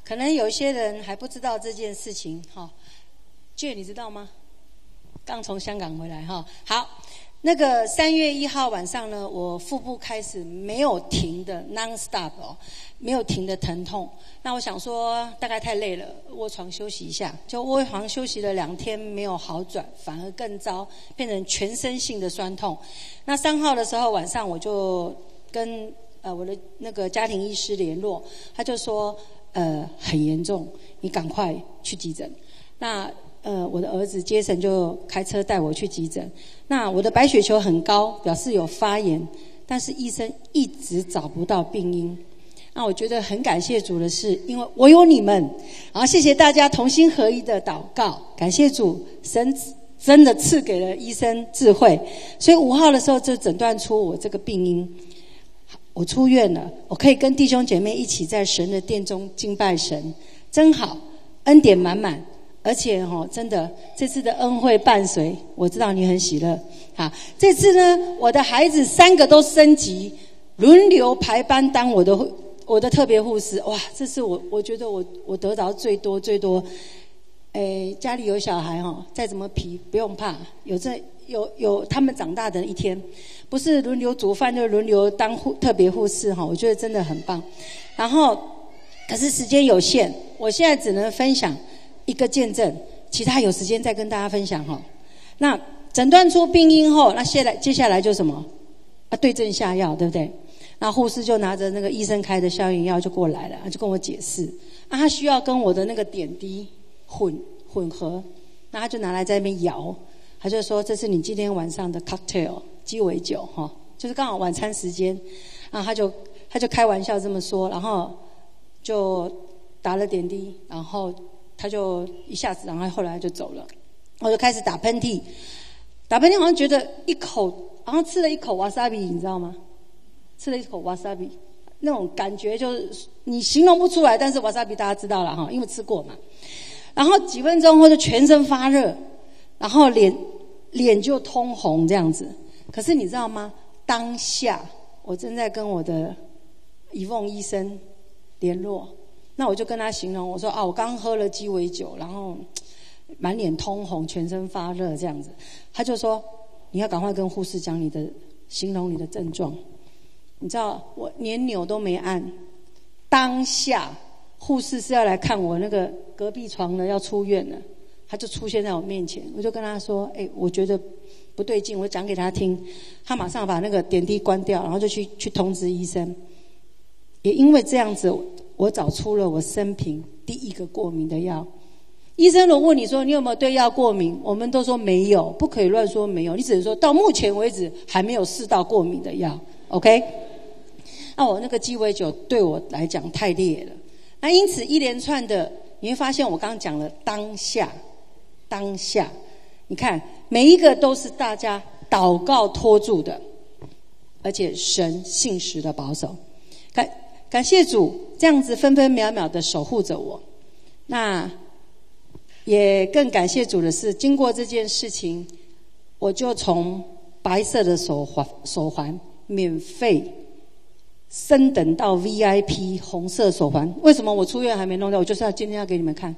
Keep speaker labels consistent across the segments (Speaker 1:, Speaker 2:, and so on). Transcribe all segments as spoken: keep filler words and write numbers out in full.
Speaker 1: 可能有一些人还不知道这件事情哈。Jay，你知道吗？刚从香港回来哈。好，那个三月一号晚上呢，我腹部开始没有停的 non-stop 哦，没有停的疼痛。那我想说，大概太累了，卧床休息一下。就卧床休息了两天，没有好转，反而更糟，变成全身性的酸痛。那三号的时候晚上，我就跟呃我的那个家庭医师联络，他就说呃很严重，你赶快去急诊。那呃，我的儿子杰森就开车带我去急诊。那我的白血球很高，表示有发炎，但是医生一直找不到病因。那我觉得很感谢主的是，因为我有你们，然后谢谢大家同心合一的祷告，感谢主，神真的赐给了医生智慧，所以五号的时候就诊断出我这个病因。我出院了，我可以跟弟兄姐妹一起在神的殿中敬拜神，真好，恩典满满。而且哈、哦，真的这次的恩惠伴随，我知道你很喜乐。好，这次呢，我的孩子三个都升级，轮流排班当我的我的特别护士。哇，这是我我觉得我我得到最多最多。诶，家里有小孩哈、哦，再怎么皮不用怕，有这有有他们长大的一天，不是轮流煮饭就轮流当护特别护士哈、哦，我觉得真的很棒。然后，可是时间有限，我现在只能分享一个见证，其他有时间再跟大家分享哈。那诊断出病因后，那接下来接下来就什么？啊，对症下药，对不对？那护士就拿着那个医生开的消炎药就过来了，就跟我解释，啊，他需要跟我的那个点滴混混合，那他就拿来在那边摇，他就说这是你今天晚上的 cocktail 鸡尾酒哈，就是刚好晚餐时间，啊，他就他就开玩笑这么说，然后就打了点滴，然后他就一下子，然后后来就走了。我就开始打喷嚏，打喷嚏好像觉得一口，好像吃了一口 wasabi， 你知道吗？吃了一口 wasabi， 那种感觉就是你形容不出来，但是 wasabi 大家知道了哈，因为吃过嘛。然后几分钟后就全身发热，然后脸脸就通红这样子。可是你知道吗？当下我正在跟我的怡凤医生联络。那我就跟他形容，我说啊，我刚喝了鸡尾酒，然后满脸通红，全身发热这样子。他就说你要赶快跟护士讲你的形容你的症状。你知道我连钮都没按，当下护士是要来看我那个隔壁床的要出院了，他就出现在我面前，我就跟他说，哎，我觉得不对劲，我讲给他听，他马上把那个点滴关掉，然后就去去通知医生。也因为这样子，我找出了我生平第一个过敏的药。医生如果问你说你有没有对药过敏，我们都说没有，不可以乱说没有，你只能说到目前为止还没有试到过敏的药 OK。 那我那个鸡尾酒对我来讲太烈了，那因此一连串的你会发现我刚刚讲了当下当下，你看每一个都是大家祷告托住的，而且神信实的保守，感感谢主这样子分分秒秒的守护着我。那也更感谢主的是，经过这件事情，我就从白色的手环手环免费升等到 V I P 红色手环。为什么我出院还没弄掉？我就是要今天要给你们看，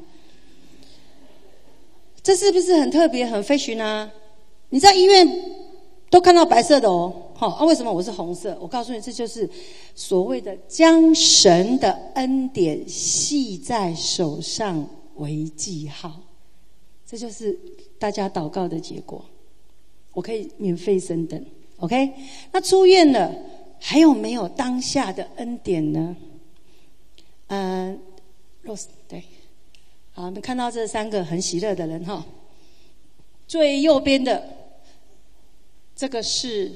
Speaker 1: 这是不是很特别很 fashion 啊？你在医院都看到白色的哦，好啊，为什么我是红色？我告诉你，这就是所谓的将神的恩典系在手上为记号，这就是大家祷告的结果。我可以免费升等 OK。 那出院了还有没有当下的恩典呢？嗯 Rose 对，好，我们看到这三个很喜乐的人哈。最右边的这个是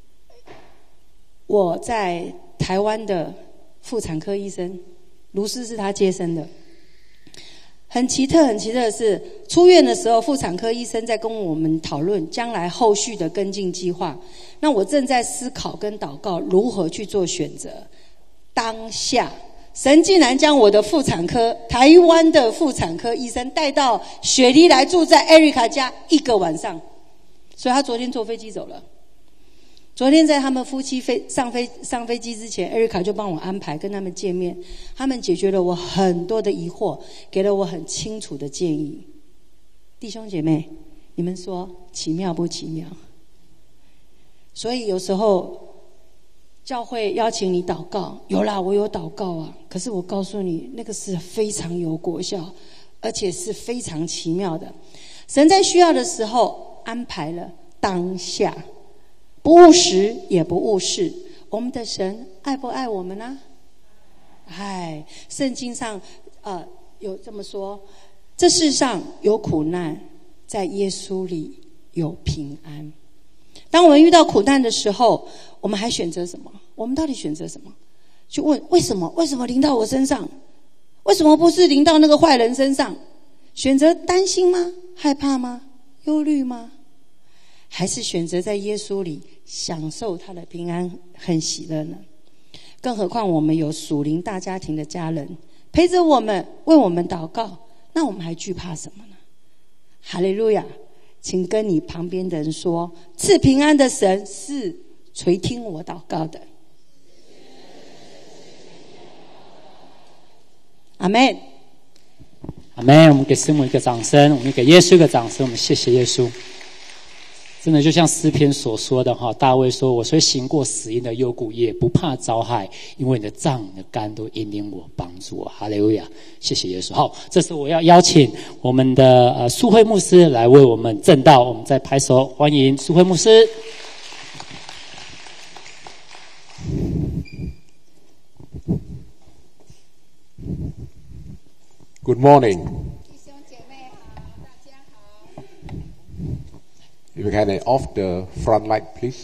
Speaker 1: 我在台湾的妇产科医生，卢氏是他接生的。很奇特很奇特的是，出院的时候妇产科医生在跟我们讨论将来后续的跟进计划，那我正在思考跟祷告如何去做选择。当下神竟然将我的妇产科台湾的妇产科医生带到雪梨来住在 Erica 家一个晚上，所以他昨天坐飞机走了。 昨天在他们夫妻飞上飞上飞机之前，艾瑞卡就帮我安排跟他们见面，他们解决了我很多的疑惑，给了我很清楚的建议。弟兄姐妹，你们说奇妙不奇妙？所以有时候教会邀请你祷告，有啦，我有祷告啊，可是我告诉你，那个是非常有果效，而且是非常奇妙的。神在需要的时候安排了当下，不务实也不务事。我们的神爱不爱我们呢？爱。圣经上呃有这么说，这世上有苦难，在耶稣里有平安。当我们遇到苦难的时候，我们还选择什么？我们到底选择什么？去问为什么？为什么临到我身上？为什么不是临到那个坏人身上？选择担心吗？害怕吗？忧虑吗？还是选择在耶稣里享受他的平安和喜乐呢？更何况我们有属灵大家庭的家人陪着我们，为我们祷告，那我们还惧怕什么呢？哈利路亚！请跟你旁边的人说，赐平安的神是垂听我祷告的。阿们，
Speaker 2: 阿们。我们给师母一个掌声，我们给耶稣一个掌声，我们谢谢耶稣。真的就像诗篇所说的哈，大卫说，我虽行过死荫的幽谷，也不怕遭害，因为你的杖你的竿都引领我，帮助我。哈利路亚，谢谢耶稣。好，这时我要邀请我们的呃苏慧牧师来为我们证道，我们再拍手欢迎苏慧牧师。
Speaker 3: Good morning. If you can off the front light, please.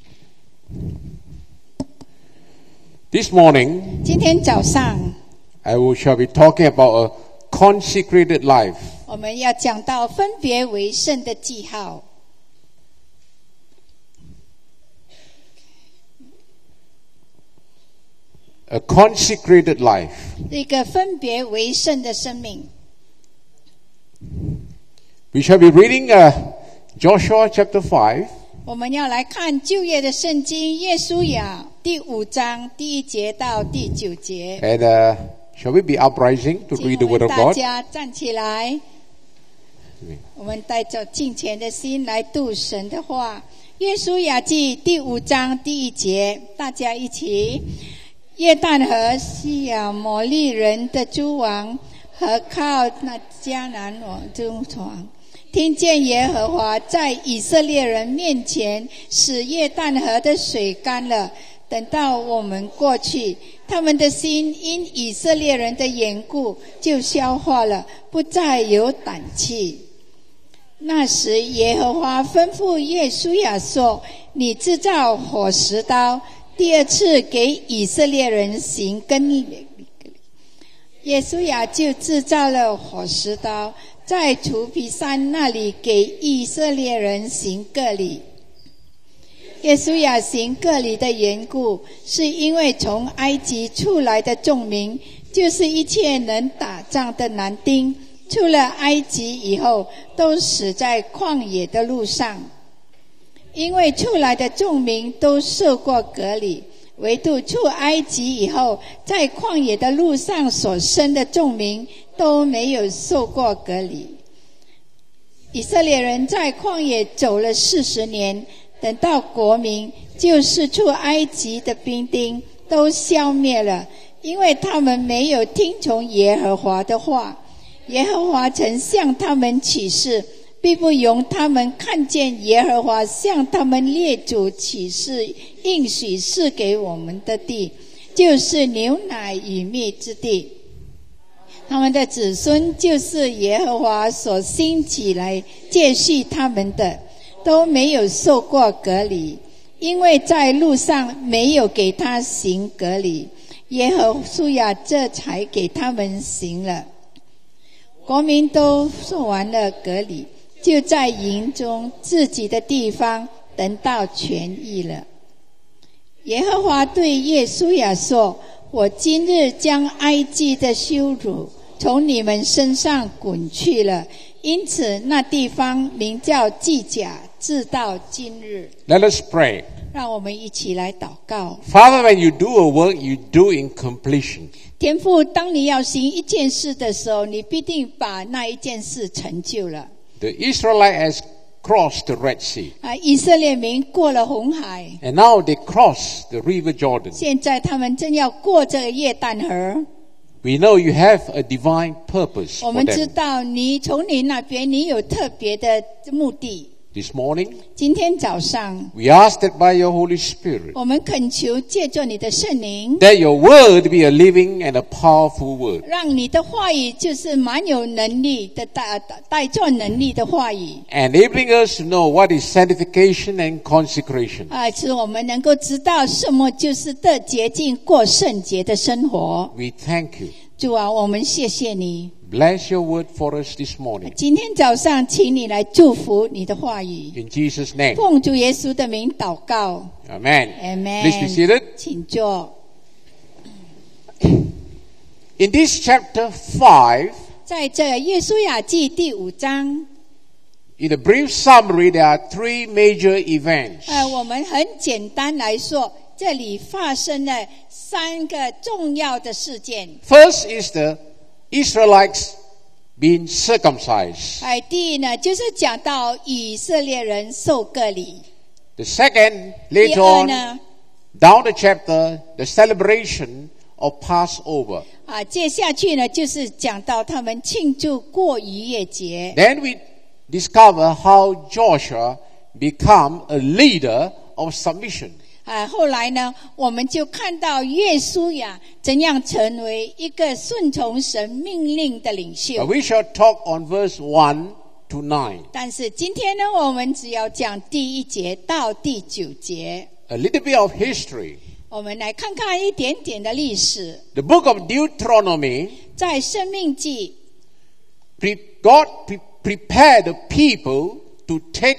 Speaker 3: This morning,
Speaker 4: 今天早上
Speaker 3: I will shall be talking about a consecrated life.
Speaker 4: 我们要讲到分别为圣的记号。
Speaker 3: A consecrated life.
Speaker 4: 一个分别为圣的生命。
Speaker 3: We shall be reading uh, Joshua chapter five.
Speaker 4: 我们要来看旧约的圣经约书亚第五章第一节到第九节。
Speaker 3: And uh, shall we be uprising to read the word of
Speaker 4: 大
Speaker 3: God?
Speaker 4: 家站起来，我们带着敬虔的心来读神的话。约书亚记第五章第一节，大家一起。约旦河西亚摩利人的诸王和靠那迦南王诸王，听见耶和华在以色列人面前使约旦河的水干了，等到我们过去，他们的心因以色列人的缘故就消化了，不再有胆气。那时耶和华吩咐约书亚说，你制造火石刀，第二次给以色列人行割礼。约书亚就制造了火石刀，在除皮山那里给以色列人行割礼。约书亚行割礼的缘故，是因为从埃及出来的众民，就是一切能打仗的男丁，出了埃及以后，都死在旷野的路上。因为出来的众民都受过割礼，唯独出埃及以后，在旷野的路上所生的众民都没有受过割礼。以色列人在旷野走了四十年，等到国民，就是出埃及的兵丁都消灭了，因为他们没有听从耶和华的话。耶和华曾向他们起誓，必不容他们看见耶和华向他们列祖起誓应许赐给我们的地，就是牛奶与蜜之地。他们的子孙就是耶和华所兴起来接续他们的，都没有受过割礼，因为在路上没有给他行割礼，耶和书亚这才给他们行了。国民都受完了割礼，就在营中自己的地方等到痊愈了。耶和华对约书亚说，我今日将埃及的羞辱从你们身上滚去了，因此那地方名叫基甲，直到今日。
Speaker 3: Let us pray.
Speaker 4: 让我们一起来祷告。
Speaker 3: Father, when you do a work, you do in completion.
Speaker 4: 天父，当你要行一件事的时候，你必定把那一件事成就了。
Speaker 3: The Israelites has crossed the Red Sea.
Speaker 4: 啊，以色列民过了红海，
Speaker 3: And now they cross the River Jordan.
Speaker 4: 现在他们正要过这个约旦河。
Speaker 3: We know you have a divine purpose
Speaker 4: 我
Speaker 3: for
Speaker 4: 们知
Speaker 3: them.
Speaker 4: 道你从你那边你有特别的目的。
Speaker 3: This morning,
Speaker 4: 今天早上，
Speaker 3: we ask that by your Holy Spirit,
Speaker 4: 我们恳求借着你的圣灵，
Speaker 3: that your word be a living and a powerful word.
Speaker 4: 让你的话语就是蛮有能力的带带着能力的话语，
Speaker 3: Enabling us to know what is sanctification and consecration.
Speaker 4: 啊，使我们能够知道什么就是的洁净过圣洁的生活。
Speaker 3: We thank you.
Speaker 4: 主啊，我们谢谢你。
Speaker 3: Bless your word for us this morning.
Speaker 4: 今天早上，请你来祝福你的话语，
Speaker 3: In Jesus' name.
Speaker 4: 奉主耶稣的名祷告
Speaker 3: Amen.
Speaker 4: ，Amen。
Speaker 3: Please be seated.
Speaker 4: 请坐。
Speaker 3: In this chapter five,
Speaker 4: 在这约书亚记第五章，
Speaker 3: in a brief summary, there are three major events.
Speaker 4: 呃，我们很简单来说，这里发生了三个重要的事件。
Speaker 3: First is the Israelites being circumcised.
Speaker 4: 哎，第一呢，就是讲到以色列人受割礼。
Speaker 3: The second,
Speaker 4: 第
Speaker 3: later
Speaker 4: 二
Speaker 3: on,
Speaker 4: 呢，
Speaker 3: down the chapter, the celebration of Passover.
Speaker 4: 啊，接下去呢，就是讲到他们庆祝过逾越节。
Speaker 3: Then we discover how Joshua become a leader of submission.
Speaker 4: 啊，后来呢，我们就看到约书亚怎样成为一个顺从神命令的领
Speaker 3: But
Speaker 4: 袖。
Speaker 3: we shall talk on verse one to nine.
Speaker 4: 但是今天呢，我们只要讲第一节到第九节。
Speaker 3: A little bit of history.
Speaker 4: 我们来看看一点点的历史。
Speaker 3: The book of Deuteronomy,
Speaker 4: 在申命记，
Speaker 3: pre- God pre- prepared the people to take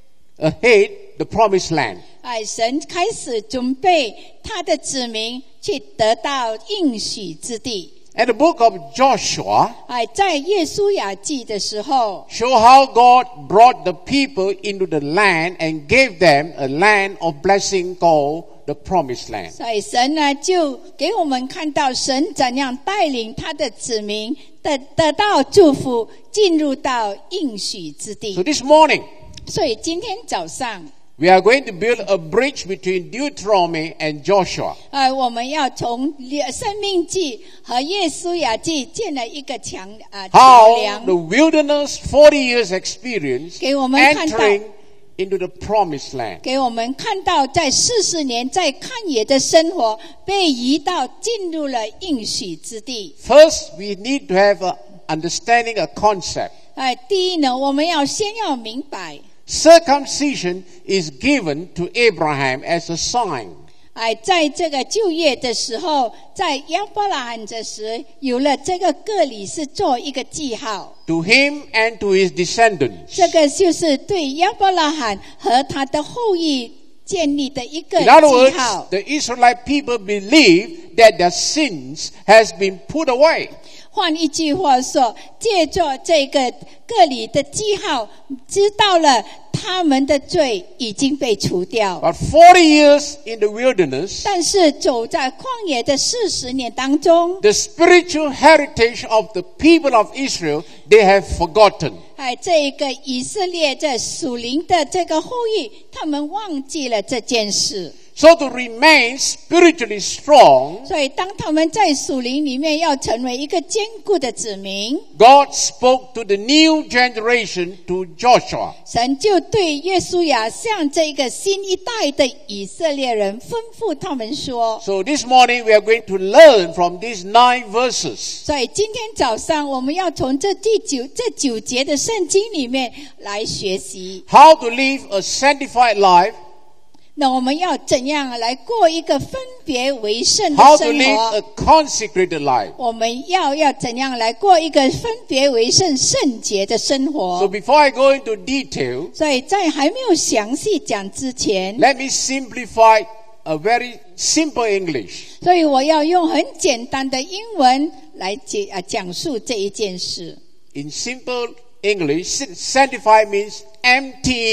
Speaker 3: ahead the promised land.
Speaker 4: 哎，神开始准备他的子民去得到应许之地。
Speaker 3: And the book of Joshua
Speaker 4: 哎，在约书亚记的时候，
Speaker 3: show how God brought the people into the land and gave them a land of blessing called the promised land.
Speaker 4: 所以神呢就给我们看到神怎样带领他的子民得得到祝福，进入到应许之
Speaker 3: So
Speaker 4: 地。
Speaker 3: this morning,
Speaker 4: 所以今天早上，
Speaker 3: we are going to build a bridge between Deuteronomy and Joshua.
Speaker 4: 呃，我们要从生命记和约书亚记建了一个墙啊、呃、桥
Speaker 3: How
Speaker 4: 梁
Speaker 3: the，wilderness forty years experience
Speaker 4: 给我们看到
Speaker 3: entering into the promised land.
Speaker 4: 给我们看到在四十年在曠野的生活被移到进入了应许之地。
Speaker 3: First, we need to have a understanding a concept.
Speaker 4: 哎、第一呢，我们要先要明白，
Speaker 3: Circumcision is given to Abraham as a sign.
Speaker 4: 哎，在这个旧约的时候，在亚伯拉罕这时有了这个割礼是做一个记号，
Speaker 3: To him and to his descendants.
Speaker 4: 这个就是对亚伯拉罕和他的后裔建立的一个
Speaker 3: In other
Speaker 4: 记
Speaker 3: words,
Speaker 4: 号。
Speaker 3: the Israelite people believe that their sins has been put away.
Speaker 4: 换一句话说，借着这个割礼的记号，知道了他们的罪已经被除掉。
Speaker 3: But forty years in the wilderness,
Speaker 4: 但是走在旷野的四十年当中，
Speaker 3: the spiritual heritage of the people of Israel, they have forgotten.
Speaker 4: 哎，这一个以色列这属灵的这个后裔，他们忘记了这件事。
Speaker 3: So to remain spiritually strong,
Speaker 4: 所以，当他们在属灵里面要成为一个坚固的子民，
Speaker 3: God spoke to the new generation, to Joshua.
Speaker 4: 神就对约书亚向这个新一代的以色列人吩咐他们说。
Speaker 3: So this morning we are going to learn from these nine verses
Speaker 4: 所以今天早上我们要从这第九这九节的圣经里面来学习，
Speaker 3: how to live a sanctified life,
Speaker 4: 那我们要怎样来过一个分别为圣的
Speaker 3: how to
Speaker 4: 生
Speaker 3: live
Speaker 4: 活
Speaker 3: a？consecrated life.
Speaker 4: 我们要要怎样来过一个分别为圣圣洁的生
Speaker 3: So
Speaker 4: 活？
Speaker 3: before I go into detail,
Speaker 4: 所以在还没有详细讲之前，
Speaker 3: let me simplify a very simple English.
Speaker 4: 所以我要用很简单的英文来解啊讲述这一件事。
Speaker 3: In simple English, sanctify means emptying.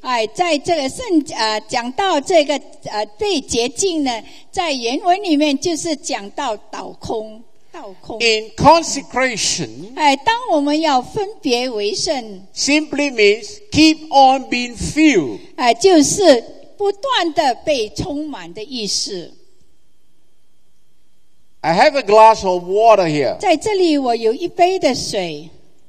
Speaker 4: 哎，在这个圣啊讲到这个呃被洁净呢，在原文里面就是讲到倒空，倒空。
Speaker 3: In consecration,
Speaker 4: 哎，当我们要分别为圣，
Speaker 3: simply means keep on being filled.
Speaker 4: 哎，就是不断的被充满的意思。
Speaker 3: I have a glass of water here.
Speaker 4: 在这里，我有一杯的水，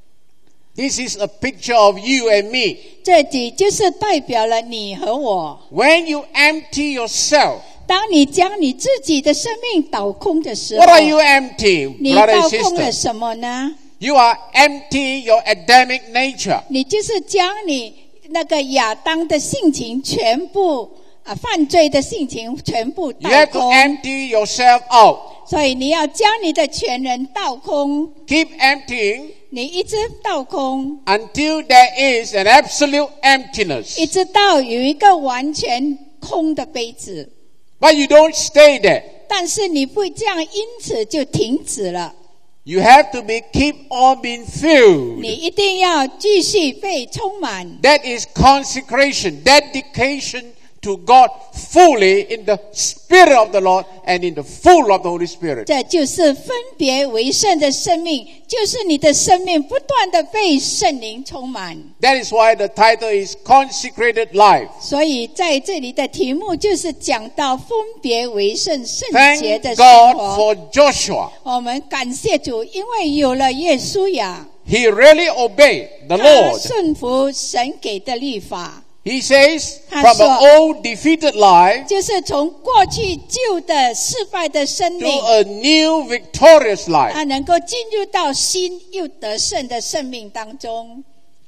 Speaker 3: This is a picture of you and me.
Speaker 4: 这里就是代表了你和我。
Speaker 3: When you empty yourself,
Speaker 4: 当你将你自己的生命倒空的时候
Speaker 3: what， are you emptying,
Speaker 4: 你
Speaker 3: brother
Speaker 4: 倒
Speaker 3: and
Speaker 4: 空了
Speaker 3: sister?
Speaker 4: 什么呢？
Speaker 3: You are emptying your Adamic nature.
Speaker 4: 你就是将你那个亚当的性情全部啊，犯罪的性情全部
Speaker 3: You
Speaker 4: 倒
Speaker 3: have to
Speaker 4: 空，
Speaker 3: empty yourself out.
Speaker 4: 所以你要将你的全人倒空，
Speaker 3: Keep emptying
Speaker 4: 你一直倒空，
Speaker 3: until there is an absolute
Speaker 4: 一
Speaker 3: emptiness.
Speaker 4: 直到有一个完全空的杯子。
Speaker 3: But you don't stay there.
Speaker 4: 但是你不这样，因此就停止了。
Speaker 3: You have to be keep on being
Speaker 4: 你
Speaker 3: filled.
Speaker 4: 一定要继续被充满。
Speaker 3: That is consecration, dedication to God fully in the Spirit of the Lord and in the full of the Holy Spirit.
Speaker 4: 这就是分别为圣的生命，就是你的生命不断的被圣灵充满。
Speaker 3: That is why the title is Consecrated Life.
Speaker 4: 所以在这里的题目就是讲到分别为圣圣洁
Speaker 3: Thank
Speaker 4: 的生
Speaker 3: God
Speaker 4: 活。
Speaker 3: for Joshua.
Speaker 4: 我们感谢主，因为有了耶稣呀，
Speaker 3: He really obeyed the
Speaker 4: 他
Speaker 3: Lord.
Speaker 4: 顺服神给的律法，
Speaker 3: He says,
Speaker 4: 他
Speaker 3: from
Speaker 4: 说
Speaker 3: an old defeated life
Speaker 4: 就是从过去旧的失败的生
Speaker 3: to
Speaker 4: 命，
Speaker 3: a new victorious life.
Speaker 4: 他能够进入到新又得胜的生命当中。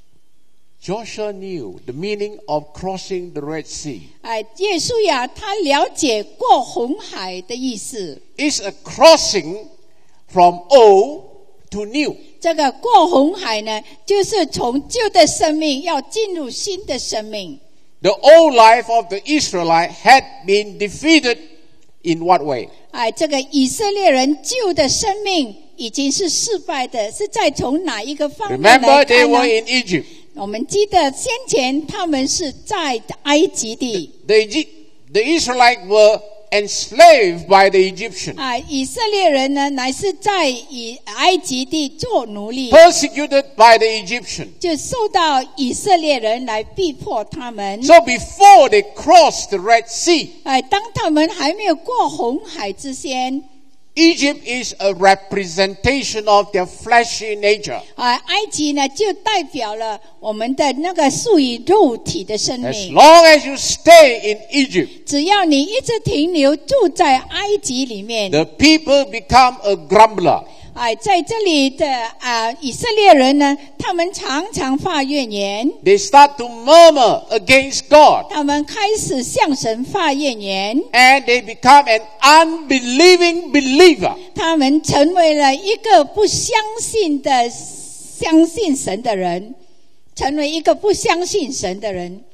Speaker 3: Joshua knew the meaning of crossing the Red Sea.
Speaker 4: 哎，耶稣呀，他了解过红海的意思。
Speaker 3: It's a crossing from old to new.
Speaker 4: 这个过红海呢，就是从旧的生命要进入新的生命。
Speaker 3: The old life of the Israelite had been defeated in what way?
Speaker 4: 哎，这个以色列人旧的生命已经是失败的，是在从哪一个方面来
Speaker 3: Remember, they
Speaker 4: 看呢
Speaker 3: were？in Egypt.
Speaker 4: 我们记得先前他们是在埃及地，
Speaker 3: The, Egy- the Israelites were enslaved by the Egyptians,
Speaker 4: 啊，以色列人呢乃是在以埃及地做奴隶，
Speaker 3: persecuted by the Egyptians.
Speaker 4: 就受到以色列人来逼迫他们。
Speaker 3: So before they crossed the Red Sea,
Speaker 4: 哎，当他们还没有过红海之前，
Speaker 3: Egypt is a representation of their fleshy nature.
Speaker 4: 啊，埃及呢就代表了我们的那个属于肉体的生
Speaker 3: As
Speaker 4: 命。
Speaker 3: long as you stay in Egypt,
Speaker 4: 只要你一直停留住在埃及里面，
Speaker 3: the people become a grumbler.
Speaker 4: 哎，在这里的啊以色列人呢，他们常常发怨言，
Speaker 3: They start to murmur against God,
Speaker 4: 他们开始向神发怨言，
Speaker 3: and they become an unbelieving believer.
Speaker 4: 他们成为了一个不相信的相信神的人，成为一个不相信神的人。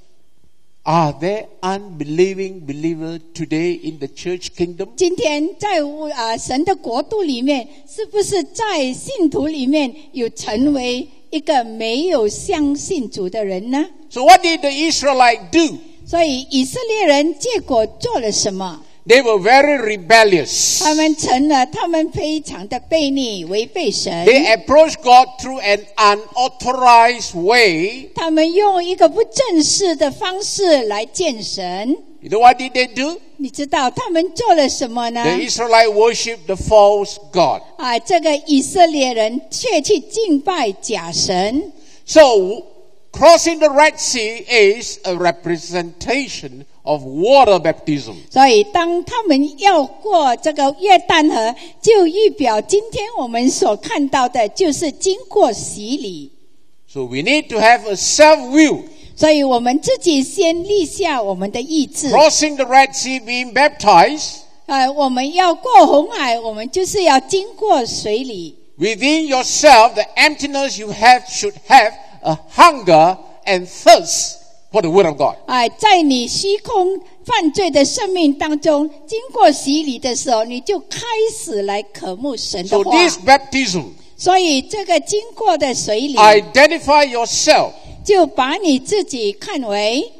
Speaker 3: Are there unbelieving believers today in the church kingdom?
Speaker 4: 今天在啊神的国度里面，是不是在信徒里面有成为一个没有相信主的人呢？
Speaker 3: So what did the Israelites do?
Speaker 4: 所以以色列人结果做了什么？
Speaker 3: They were very rebellious.
Speaker 4: 他们成了，他们非常的悖逆，违背神。
Speaker 3: They approached God through an unauthorized way.
Speaker 4: 他们用一个不正式的方式来见神。
Speaker 3: You know what did they do?
Speaker 4: 你知道他们做了什么呢？
Speaker 3: The Israelites worshiped the false god.
Speaker 4: 啊，这个以色列人却去敬拜假神。
Speaker 3: So crossing the Red Sea is a representation of water baptism.
Speaker 4: 所以当他们要过这个约旦河，就预表今天我们所看到的就是经过洗礼。
Speaker 3: So we need to have a self-will.
Speaker 4: 所以我们自己先立下我们的意志。
Speaker 3: Crossing the Red Sea, being baptized,
Speaker 4: 呃，我们要过红海，我们就是要经过水里。
Speaker 3: within yourself, the emptiness you have should have a hunger and thirst for the word of God.
Speaker 4: 哎、在你虚空犯罪的生命当中，经过洗礼的时候，你就开始来渴慕神的
Speaker 3: So
Speaker 4: 话。
Speaker 3: this baptism,
Speaker 4: 所以这个经过的水礼，
Speaker 3: identify yourself
Speaker 4: 就把你自己看为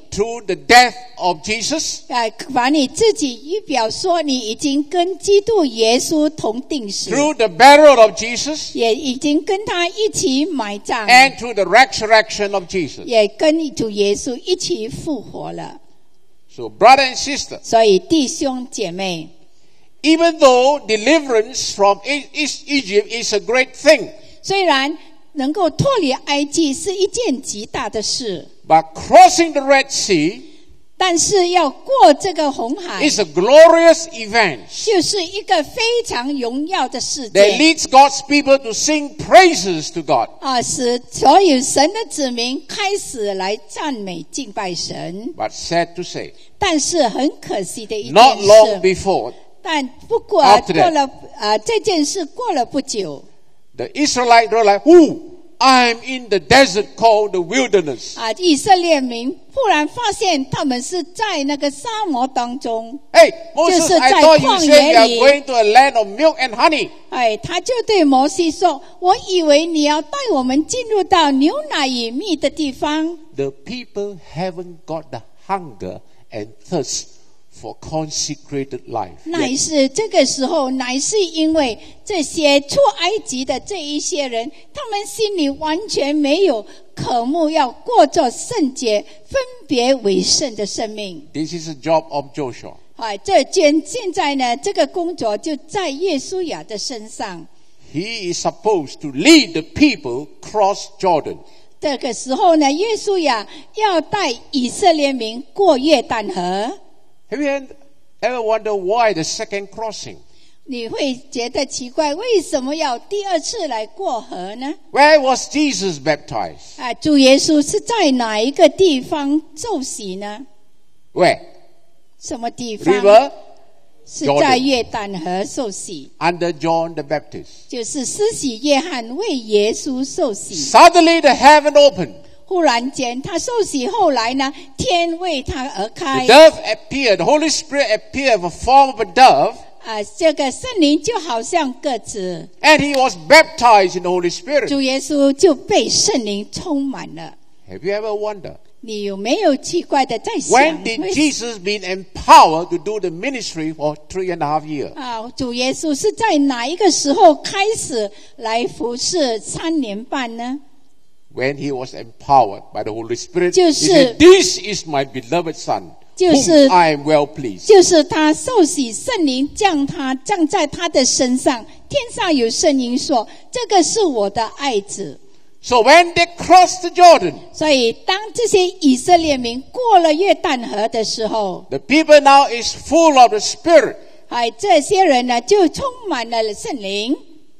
Speaker 3: through the death of Jesus,
Speaker 4: 啊，把你自己预表说你已经跟基督耶稣同定死，
Speaker 3: through the burial of Jesus,
Speaker 4: 也已经跟他一起埋葬，
Speaker 3: and through the resurrection of Jesus.
Speaker 4: 也跟主耶稣一起复活了。
Speaker 3: So, brother and sister,
Speaker 4: 所以弟兄姐妹，
Speaker 3: even though deliverance from E- East Egypt is a great thing,
Speaker 4: 虽然能够脱离埃及是一件极大的事，
Speaker 3: but crossing the Red Sea
Speaker 4: 但是要过这个红海
Speaker 3: is a glorious event
Speaker 4: 就是一个非常荣耀的事
Speaker 3: that
Speaker 4: 件
Speaker 3: leads God's people to sing praises to God.
Speaker 4: 啊，使所有神的子民开始来赞美敬拜神。
Speaker 3: But sad to say,
Speaker 4: 但是很可惜的一
Speaker 3: not
Speaker 4: 件
Speaker 3: long
Speaker 4: 事，
Speaker 3: before,
Speaker 4: 但不过
Speaker 3: After that
Speaker 4: 过了啊，这件事过了不久
Speaker 3: the Israelites were like, "Ooh, I'm in the desert called the wilderness."
Speaker 4: 啊，以色列民忽然发现他们是在那个沙漠当中，
Speaker 3: Hey, Moses,
Speaker 4: 就是
Speaker 3: I
Speaker 4: 在
Speaker 3: thought you
Speaker 4: 旷
Speaker 3: said
Speaker 4: 野
Speaker 3: you are
Speaker 4: 里。
Speaker 3: going to a land of milk and honey.
Speaker 4: 哎，他就对摩西说：“我以为你要带我们进入到牛奶与蜜的地方。”
Speaker 3: The people haven't got the hunger and thirst for consecrated life.
Speaker 4: 乃是这个时候，乃是因为这些出埃及的这一些人，他们心里完全没有渴慕要过着圣洁、分别为圣的生命。
Speaker 3: This is a job of Joshua.
Speaker 4: 哎，这件现在呢，这个工作就在耶稣亚的身上。
Speaker 3: He is supposed to lead the people cross Jordan.
Speaker 4: 这个时候呢，耶稣亚要带以色列民过约旦河。
Speaker 3: Have you ever wondered why the second crossing?
Speaker 4: 你会觉得奇怪，为什么要第二次来过河呢？
Speaker 3: Where was Jesus baptized?
Speaker 4: 啊，主耶稣是在哪一个地方受洗呢？
Speaker 3: Where?
Speaker 4: 什么地方？
Speaker 3: River
Speaker 4: 是在约旦河受洗，
Speaker 3: under John the Baptist.
Speaker 4: 就是施洗约翰为耶稣受洗。
Speaker 3: Suddenly the heaven opened.
Speaker 4: 忽然间，他受洗后来呢，天为他而
Speaker 3: The
Speaker 4: 开。
Speaker 3: dove appeared. The Holy Spirit appeared in the form of a dove.
Speaker 4: 啊，这个圣灵就好像鸽子，
Speaker 3: And he was baptized in the Holy Spirit.
Speaker 4: 主耶稣就被圣灵充满了。
Speaker 3: Have you ever wondered?
Speaker 4: 你有没有奇怪的在想？
Speaker 3: When did
Speaker 4: 为
Speaker 3: Jesus been empowered to do the ministry for three and a half years?
Speaker 4: 啊，主耶稣是在哪一个时候开始来服侍三年半呢？
Speaker 3: When he was empowered by the Holy Spirit,
Speaker 4: 就
Speaker 3: he
Speaker 4: 是
Speaker 3: said, "This is my beloved Son,
Speaker 4: 就是
Speaker 3: whom I am well pleased."
Speaker 4: 就是他受洗，圣灵降他降在他的身上，天上有声音说：“这个是我的爱子。”
Speaker 3: So when they crossed the Jordan,
Speaker 4: 所以，当这些以色列民过了约旦河的时候，
Speaker 3: the people now is full of the Spirit,
Speaker 4: 哎，这些人呢就充满了圣灵，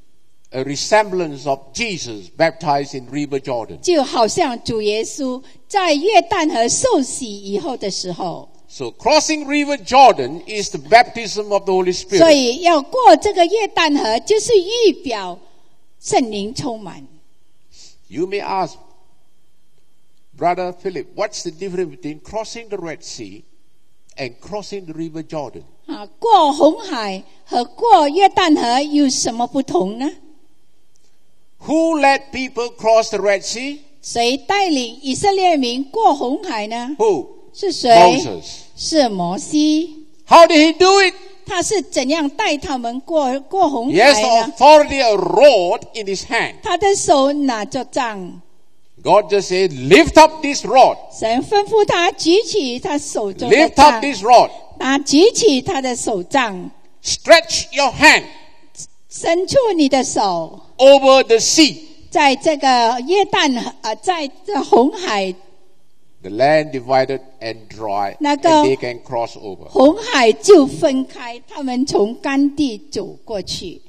Speaker 3: a resemblance of Jesus baptized in River Jordan.
Speaker 4: 就好像主耶稣在约旦河受洗以后的时候。
Speaker 3: So crossing River Jordan is the baptism of the Holy
Speaker 4: 所
Speaker 3: Spirit.
Speaker 4: 以要过这个约旦河，就是预表圣灵充满。
Speaker 3: You may ask, Brother Philip, what's the difference between crossing the Red Sea and crossing the River Jordan?
Speaker 4: 啊，过红海和过约旦河有什么不同呢？
Speaker 3: Who let people cross the Red Sea?
Speaker 4: 谁带领以色列民过红海呢？
Speaker 3: Who?
Speaker 4: 是谁？
Speaker 3: Moses.
Speaker 4: 是摩西。
Speaker 3: How did he do it?
Speaker 4: 他是怎样带他们过过红
Speaker 3: He has
Speaker 4: 海
Speaker 3: the
Speaker 4: 呢？
Speaker 3: authority, a rod in his hand.
Speaker 4: 他的手拿着杖，
Speaker 3: God just said, lift up this rod.
Speaker 4: 神吩咐他举起他手中的
Speaker 3: Lift up
Speaker 4: 杖，
Speaker 3: this rod.
Speaker 4: 他举起他的手杖，
Speaker 3: Stretch your hand
Speaker 4: 伸出你的手，
Speaker 3: over the sea.
Speaker 4: 在这个约旦河啊，在这红海，
Speaker 3: The land divided and dry,
Speaker 4: 那个-
Speaker 3: and they can cross over.
Speaker 4: 红海就分开，他们从干地走过去。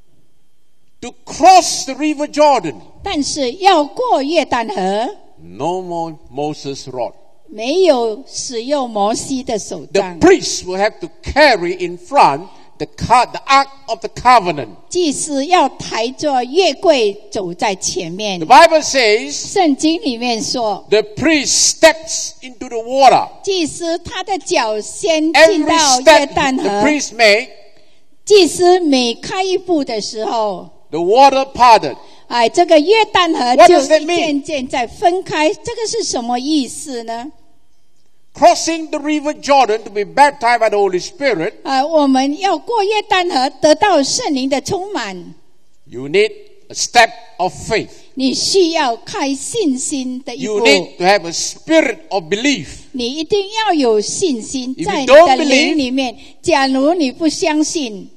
Speaker 3: To cross the River Jordan,
Speaker 4: 但是要过约旦河，
Speaker 3: no more Moses' rod.
Speaker 4: 没有使用摩西的手
Speaker 3: The
Speaker 4: 杖，
Speaker 3: priests will have to carry in front the, car, the Ark of the Covenant.
Speaker 4: 祭司要抬着月柜走在前面
Speaker 3: The。Bible says
Speaker 4: 圣经里面说，
Speaker 3: the priest steps into the water.
Speaker 4: 祭司他的脚先进
Speaker 3: Every
Speaker 4: 到约
Speaker 3: step
Speaker 4: 旦
Speaker 3: the
Speaker 4: 河，
Speaker 3: priest make,
Speaker 4: 祭司每开一步的时候，
Speaker 3: the water parted.
Speaker 4: 哎，这个约旦河
Speaker 3: What
Speaker 4: 就
Speaker 3: does that
Speaker 4: 一
Speaker 3: mean?
Speaker 4: 渐渐在分开。这个是什么意思呢？
Speaker 3: crossing the river Jordan to be baptized by the Holy Spirit,
Speaker 4: 啊，我们要过约旦河，得到圣灵的充满。
Speaker 3: you need a step of faith.
Speaker 4: 你需要开信心的一
Speaker 3: You
Speaker 4: 步。
Speaker 3: need to have a spirit of belief.
Speaker 4: 你一定要有信心，
Speaker 3: If you
Speaker 4: 在你
Speaker 3: don't
Speaker 4: 的
Speaker 3: believe-
Speaker 4: 灵里面。假如你不相信，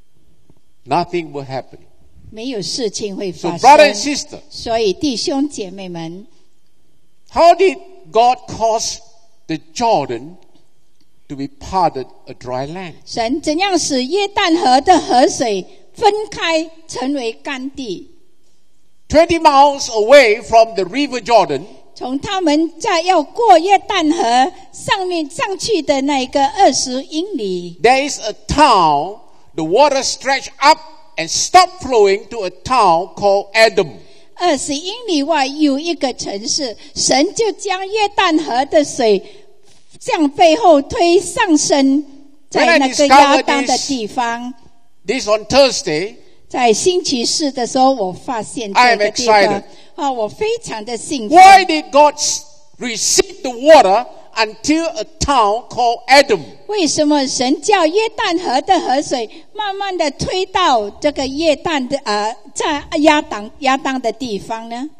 Speaker 3: Nothing will happen.
Speaker 4: 没有事情会
Speaker 3: So,
Speaker 4: 发
Speaker 3: brother and
Speaker 4: 生。
Speaker 3: sister,
Speaker 4: 所以弟兄姐妹们，
Speaker 3: how did God cause the Jordan to be parted a dry land?
Speaker 4: 神怎样使约旦河的河水分开，成为干地？
Speaker 3: Twenty miles away from the river Jordan,
Speaker 4: 从他们在要过约旦河上面上去的那个二十英里，
Speaker 3: there is a town, the water stretched up and stopped flowing to a town called Adam.
Speaker 4: 二十英里外有一个城市，神就将约旦河的水向背后推上升，在那个亚当的地方。
Speaker 3: This on Thursday,
Speaker 4: 在星期四的时候，我发现这
Speaker 3: I am
Speaker 4: 个地
Speaker 3: excited.
Speaker 4: 方啊，我非常的兴奋。
Speaker 3: why did God s- receive the water until a town called Adam?
Speaker 4: 为什么神叫约旦河的河水慢慢的推到这个约旦的呃，在亚当亚当的地方呢？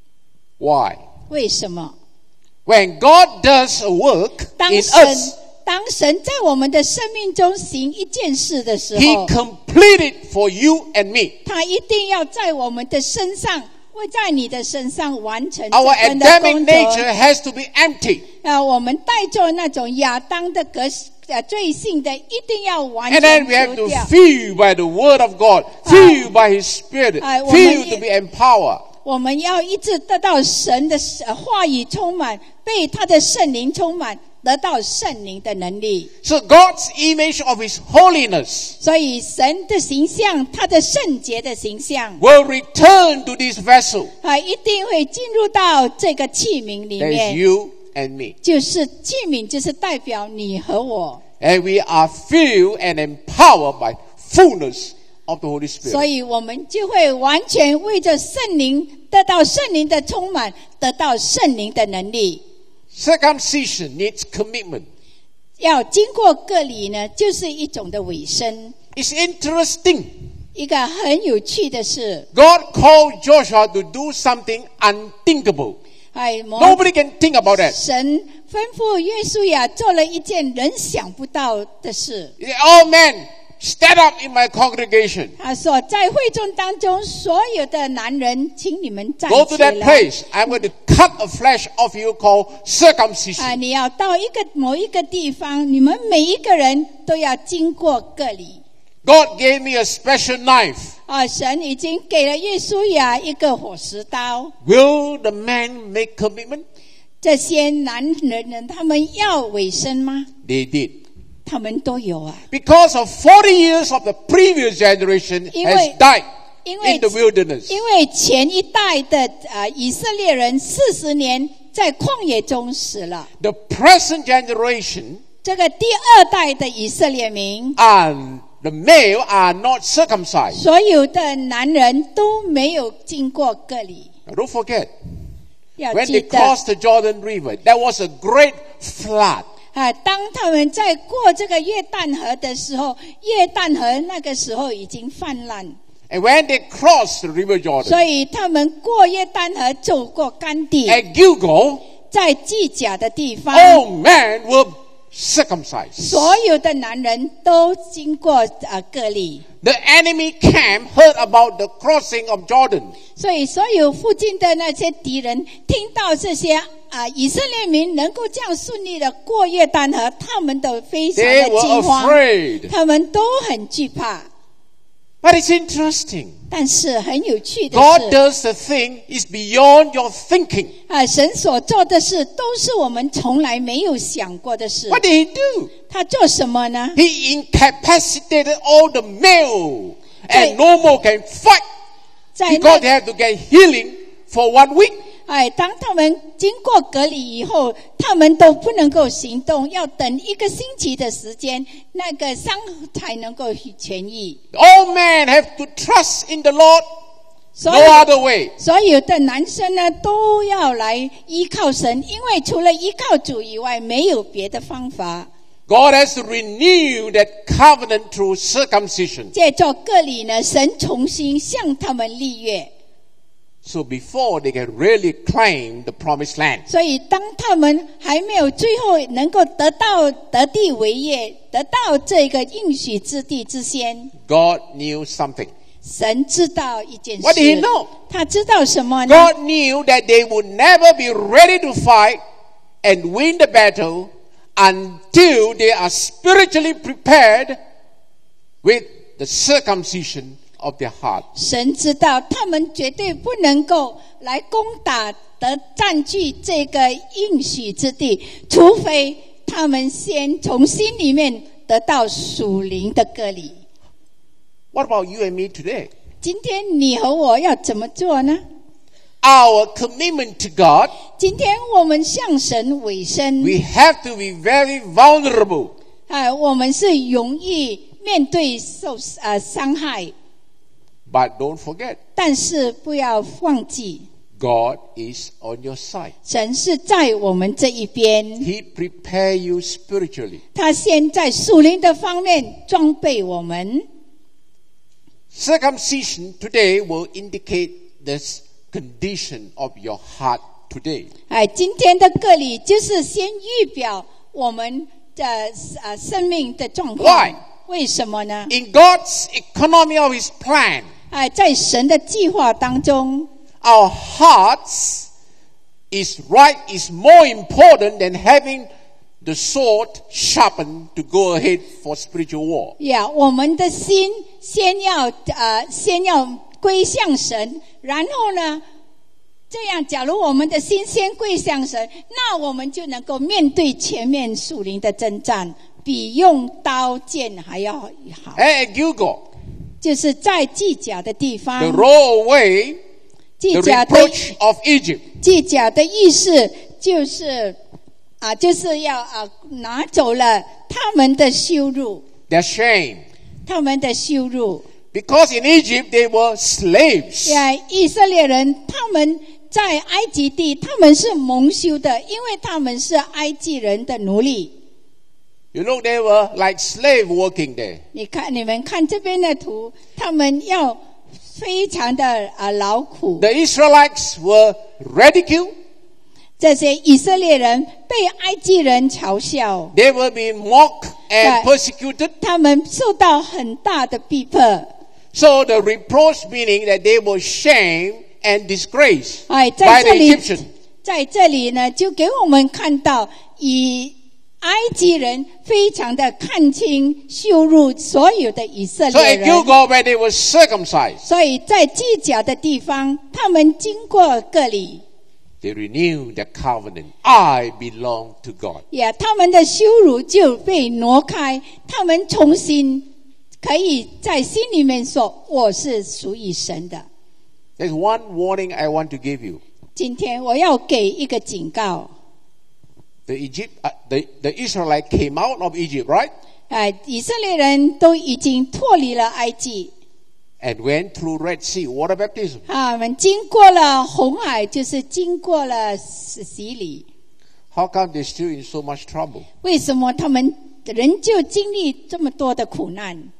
Speaker 3: Why?
Speaker 4: 为什么？
Speaker 3: When God does a work
Speaker 4: 当
Speaker 3: in
Speaker 4: 神
Speaker 3: us,
Speaker 4: 当神在我们的生命中行一件事的时
Speaker 3: He
Speaker 4: 候，
Speaker 3: completed for you and me.
Speaker 4: 他一定要在我们的身上，会在你的身上完成
Speaker 3: Our
Speaker 4: 这份的
Speaker 3: Adamic
Speaker 4: 工作。
Speaker 3: nature has to be empty.
Speaker 4: 啊，我们带着那种亚当的革呃罪性的，一定要完
Speaker 3: And
Speaker 4: 全
Speaker 3: then we have
Speaker 4: 除
Speaker 3: to
Speaker 4: 掉。
Speaker 3: fill by the word of God, fill by His Spirit,
Speaker 4: 哎，我们
Speaker 3: fill
Speaker 4: 也-
Speaker 3: to be empowered.
Speaker 4: 我们要一直得到神的呃话语充满，被他的圣灵充满，得到圣灵的能力。
Speaker 3: So God's image of His holiness
Speaker 4: 所以神的形象，他的圣洁的形象，
Speaker 3: will return to this vessel.
Speaker 4: 啊，一定会进入到这个器皿里
Speaker 3: That is
Speaker 4: 面。
Speaker 3: you and me.
Speaker 4: 就是器皿，就是代表你和我。
Speaker 3: And we are filled and empowered by fullness of the Holy
Speaker 4: 所
Speaker 3: Spirit.
Speaker 4: 以我们就会完全为着圣灵得到圣灵的充满，得到圣灵的能力。
Speaker 3: Circumcision needs commitment.
Speaker 4: 要经过割礼呢，就是一种的委身。
Speaker 3: It's interesting.
Speaker 4: 一个很有趣的是，
Speaker 3: God called Joshua to do something unthinkable.
Speaker 4: 哎，摩
Speaker 3: Nobody can think about that.
Speaker 4: 神吩咐约书亚做了一件人想不到的事。
Speaker 3: He said, "Oh man, stand up in my congregation.
Speaker 4: 他说，在会众当中，所有的男人，请你们站
Speaker 3: Go to
Speaker 4: 起
Speaker 3: that
Speaker 4: 来。
Speaker 3: place. I'm going to cut a flesh off you called
Speaker 4: 啊，
Speaker 3: circumcision."
Speaker 4: 你要到一个某一个地方，你们每一个人都要经过割礼。
Speaker 3: God gave me a special knife.
Speaker 4: 啊，神已经给了约书亚一个火石刀。
Speaker 3: Will the man make commitment?
Speaker 4: 这些男人呢，他们要委身吗？
Speaker 3: They did.
Speaker 4: 他们都有啊，
Speaker 3: Because of forty years of the previous generation
Speaker 4: 因为-
Speaker 3: has died
Speaker 4: 因为
Speaker 3: in the wilderness.
Speaker 4: 因为前一代的啊、呃、以色列人四十年在旷野中死了，
Speaker 3: The present generation
Speaker 4: 这个第二代的以色列民，
Speaker 3: and the male are not circumcised.
Speaker 4: 所有的男人都没有经过割礼。
Speaker 3: Now don't forget,
Speaker 4: 要
Speaker 3: when
Speaker 4: 记
Speaker 3: they
Speaker 4: 得
Speaker 3: crossed the Jordan River, there was a great flood.
Speaker 4: 啊，当他们在过这个约旦河的时候，约旦河那个时候已经泛滥，
Speaker 3: And when they crossed the River Jordan
Speaker 4: 所以他们过约旦河走过干地，
Speaker 3: at Gilgal,
Speaker 4: 在计甲的地方，
Speaker 3: all men were circumcised.
Speaker 4: 所有的男人都经过呃割礼。
Speaker 3: The enemy camp heard about the crossing of Jordan.
Speaker 4: 所以，所有附近的那些敌人听到这些啊、以色列民能够这样顺利的过约旦河，他们都非常
Speaker 3: They
Speaker 4: 的
Speaker 3: were
Speaker 4: 惊慌，
Speaker 3: afraid.
Speaker 4: 他们都很惧怕。
Speaker 3: But it's interesting.
Speaker 4: 但是很有趣的
Speaker 3: God
Speaker 4: 是，
Speaker 3: does the thing is beyond your thinking.
Speaker 4: 啊，神所做的事都是我们从来没有想过的事。
Speaker 3: What did he do?
Speaker 4: 他做什么呢？
Speaker 3: He incapacitated all the male
Speaker 4: Right.
Speaker 3: and no more can fight
Speaker 4: 在
Speaker 3: because
Speaker 4: 那
Speaker 3: they have to get healing for one week.
Speaker 4: 哎，当他们经过隔离以后，他们都不能够行动，要等一个星期的时间，那个伤才能够痊愈。
Speaker 3: All men have to trust in the Lord No other way.
Speaker 4: 所有的男生呢都要来依靠神，因为除了依靠主以外，没有别的方法。
Speaker 3: God has renewed that covenant through circumcision.
Speaker 4: 借着割礼呢，神重新向他们立约。
Speaker 3: So before they can really claim the promised land.
Speaker 4: 所以当他们还没有最后能够得到得地为业，得到这个应许之地之前，
Speaker 3: God knew something.
Speaker 4: 神知道一件事。
Speaker 3: What did he know?
Speaker 4: 他知道什么呢？
Speaker 3: God knew that they would never be ready to fight and win the battle until they are spiritually prepared with the circumcision of their heart.
Speaker 4: 神知道他们绝对不能够来攻打得占据这个应许之地，除非他们先从心里面得到属灵的割礼。
Speaker 3: What about you and me today?
Speaker 4: 今天你和我要怎么做呢？
Speaker 3: Our commitment to God,
Speaker 4: 今天我们向神委身，
Speaker 3: we have to be very vulnerable.
Speaker 4: 啊，我们是容易面对受呃伤害，
Speaker 3: But don't forget,
Speaker 4: 但是不要忘记，
Speaker 3: God is on your side.
Speaker 4: 神是在我们这一边。
Speaker 3: He prepare you spiritually.
Speaker 4: 他先在属灵的方面装备我们。
Speaker 3: Circumcision today will indicate the condition of your heart today.
Speaker 4: 哎，今天的割礼就是先预表我们的呃生命的状况。
Speaker 3: Why?
Speaker 4: 为什么呢？
Speaker 3: In God's economy of His plan,
Speaker 4: 哎，在神的计划当中，
Speaker 3: our hearts is right is more important than having the sword sharpened to go ahead for spiritual war.
Speaker 4: 呀，我们的心先要呃先要归向神，然后呢，这样假如我们的心先归向神，那我们就能够面对前面属灵的征战，比用刀剑还要好。
Speaker 3: At Gilgal,
Speaker 4: 就是在计甲的地
Speaker 3: the
Speaker 4: 方，
Speaker 3: roll away
Speaker 4: 计
Speaker 3: the
Speaker 4: 甲的
Speaker 3: reproach of Egypt.
Speaker 4: 计甲的意思就是啊，就是要啊拿走了他们的羞辱，
Speaker 3: Their shame.
Speaker 4: 他们的羞辱。
Speaker 3: Because in Egypt they were slaves.
Speaker 4: 呀，以色列人他们在埃及地，他们是蒙羞的，因为他们是埃及人的奴隶。
Speaker 3: You know, they were like slave working there.
Speaker 4: 你看，你们看这边的图，他们要非常的啊劳苦。
Speaker 3: The Israelites were ridiculed.
Speaker 4: 这些以色列人被埃及人嘲笑，
Speaker 3: They were being mocked and
Speaker 4: Right.
Speaker 3: persecuted.
Speaker 4: 他们受到很大的逼迫。
Speaker 3: So the reproach meaning that they were shamed and disgraced
Speaker 4: 哎，
Speaker 3: by
Speaker 4: 在
Speaker 3: the
Speaker 4: 这里
Speaker 3: Egyptian.
Speaker 4: 在这里呢，就给我们看到，以埃及人非常的看清羞辱所有的以色
Speaker 3: So
Speaker 4: 列
Speaker 3: at
Speaker 4: 人。
Speaker 3: Gilgal, where they were circumcised,
Speaker 4: 所以在计甲的地方，他们经过割礼，
Speaker 3: they renewed the covenant. I belong to God.
Speaker 4: 呀，他们的羞辱就被挪开，他们重新可以在心里面说：“我是属于神的。”
Speaker 3: There's one warning I want to give you.
Speaker 4: 今天我要给一个警告。
Speaker 3: The Egypt, uh, the, the Israelite came out of Egypt, right?
Speaker 4: 哎，以色列人都已经脱离了埃及，
Speaker 3: And went through Red Sea, water baptism.
Speaker 4: 啊，我们经过了红海，就是经过了洗礼。
Speaker 3: How come they're still in so much trouble?
Speaker 4: 为什么他们仍旧经历这么多的苦难？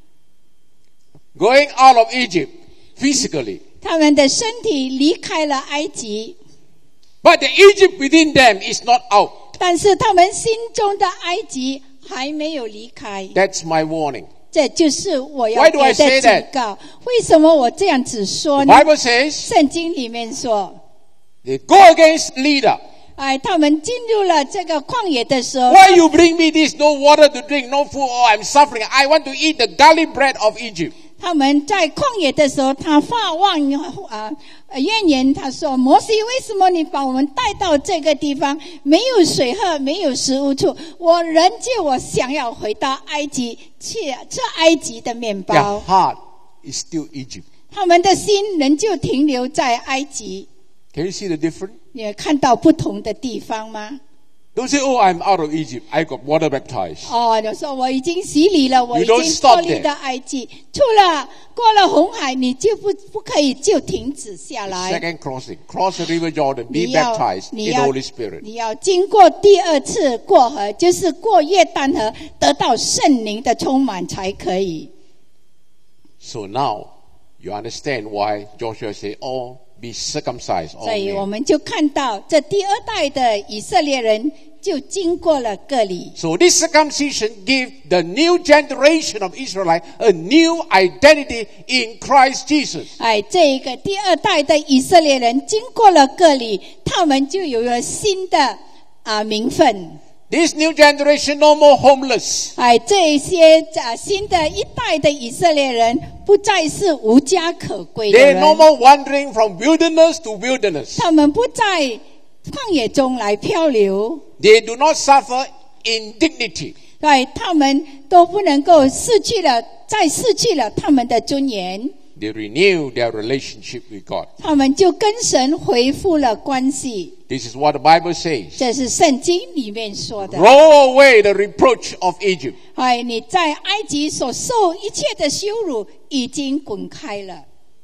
Speaker 3: Going out of Egypt physically.
Speaker 4: 他们的身体离开了埃及，
Speaker 3: But the Egypt within them is not out.
Speaker 4: 但是他们心中的埃及还没有离开。
Speaker 3: That's my warning.
Speaker 4: 这就是我要
Speaker 3: Why do
Speaker 4: 给
Speaker 3: I
Speaker 4: 的
Speaker 3: say
Speaker 4: 警
Speaker 3: that?
Speaker 4: 告。为什么我这样子说
Speaker 3: The
Speaker 4: 呢？
Speaker 3: Bible says
Speaker 4: 圣经里面说，
Speaker 3: they go against leader.
Speaker 4: 哎，他们进入了这个旷野的时候，
Speaker 3: Why you bring me this? No water to drink, no food. Oh, I'm suffering. I want to eat the garlic bread of Egypt.
Speaker 4: 他们在旷野的时候，他发望啊怨言，他说：“摩西，为什么你把我们带到这个地方，没有水喝，没有食物处？我仍旧我想要回到埃及去吃埃及的面
Speaker 3: Their
Speaker 4: 包。
Speaker 3: heart is still Egypt.
Speaker 4: 他们的心仍旧停留在埃及。
Speaker 3: Can you see the difference?
Speaker 4: 你看到不同的地方吗？
Speaker 3: Don't say, oh, I'm out of Egypt. I got water baptized.
Speaker 4: 哦，你说我已经洗礼了，我
Speaker 3: You
Speaker 4: 已
Speaker 3: don't
Speaker 4: 经
Speaker 3: stop
Speaker 4: 脱离
Speaker 3: there.
Speaker 4: 了埃及，出了过了红海，你就不不可以就停止下来。
Speaker 3: Second crossing. Cross the river Jordan.
Speaker 4: 你
Speaker 3: Be
Speaker 4: 要
Speaker 3: baptized
Speaker 4: 你
Speaker 3: in the
Speaker 4: 要
Speaker 3: Holy Spirit.
Speaker 4: 你要经过第二次过河，就是过约旦河，得到圣灵的充满才可以。
Speaker 3: So now, you understand why Joshua said, oh, be circumcised.
Speaker 4: 所以
Speaker 3: all
Speaker 4: 我
Speaker 3: men.
Speaker 4: 们就看到这第二代的以色列人就经过了割礼。
Speaker 3: So this circumcision gave the new generation of Israelites a new identity in Christ Jesus.
Speaker 4: 哎，这一个第二代的以色列人经过了割礼，他们就有了新的啊名分。
Speaker 3: This new generation no more homeless.
Speaker 4: 哎，这一些啊新的一代的以色列人不再是无家可归的
Speaker 3: They
Speaker 4: 人，
Speaker 3: no more wandering from wilderness to wilderness.
Speaker 4: 他们不在旷野中来漂流，
Speaker 3: They do not suffer indignity.
Speaker 4: 对，他们都不能够失去了，再失去了他们的尊严，
Speaker 3: They renew their relationship with God.
Speaker 4: 他们就跟神恢复了关系。
Speaker 3: This is what the Bible says.
Speaker 4: 这是圣经里面说的。
Speaker 3: Roll away the reproach of Egypt.
Speaker 4: 哎，你在埃及所受一切的羞辱已经滚开了。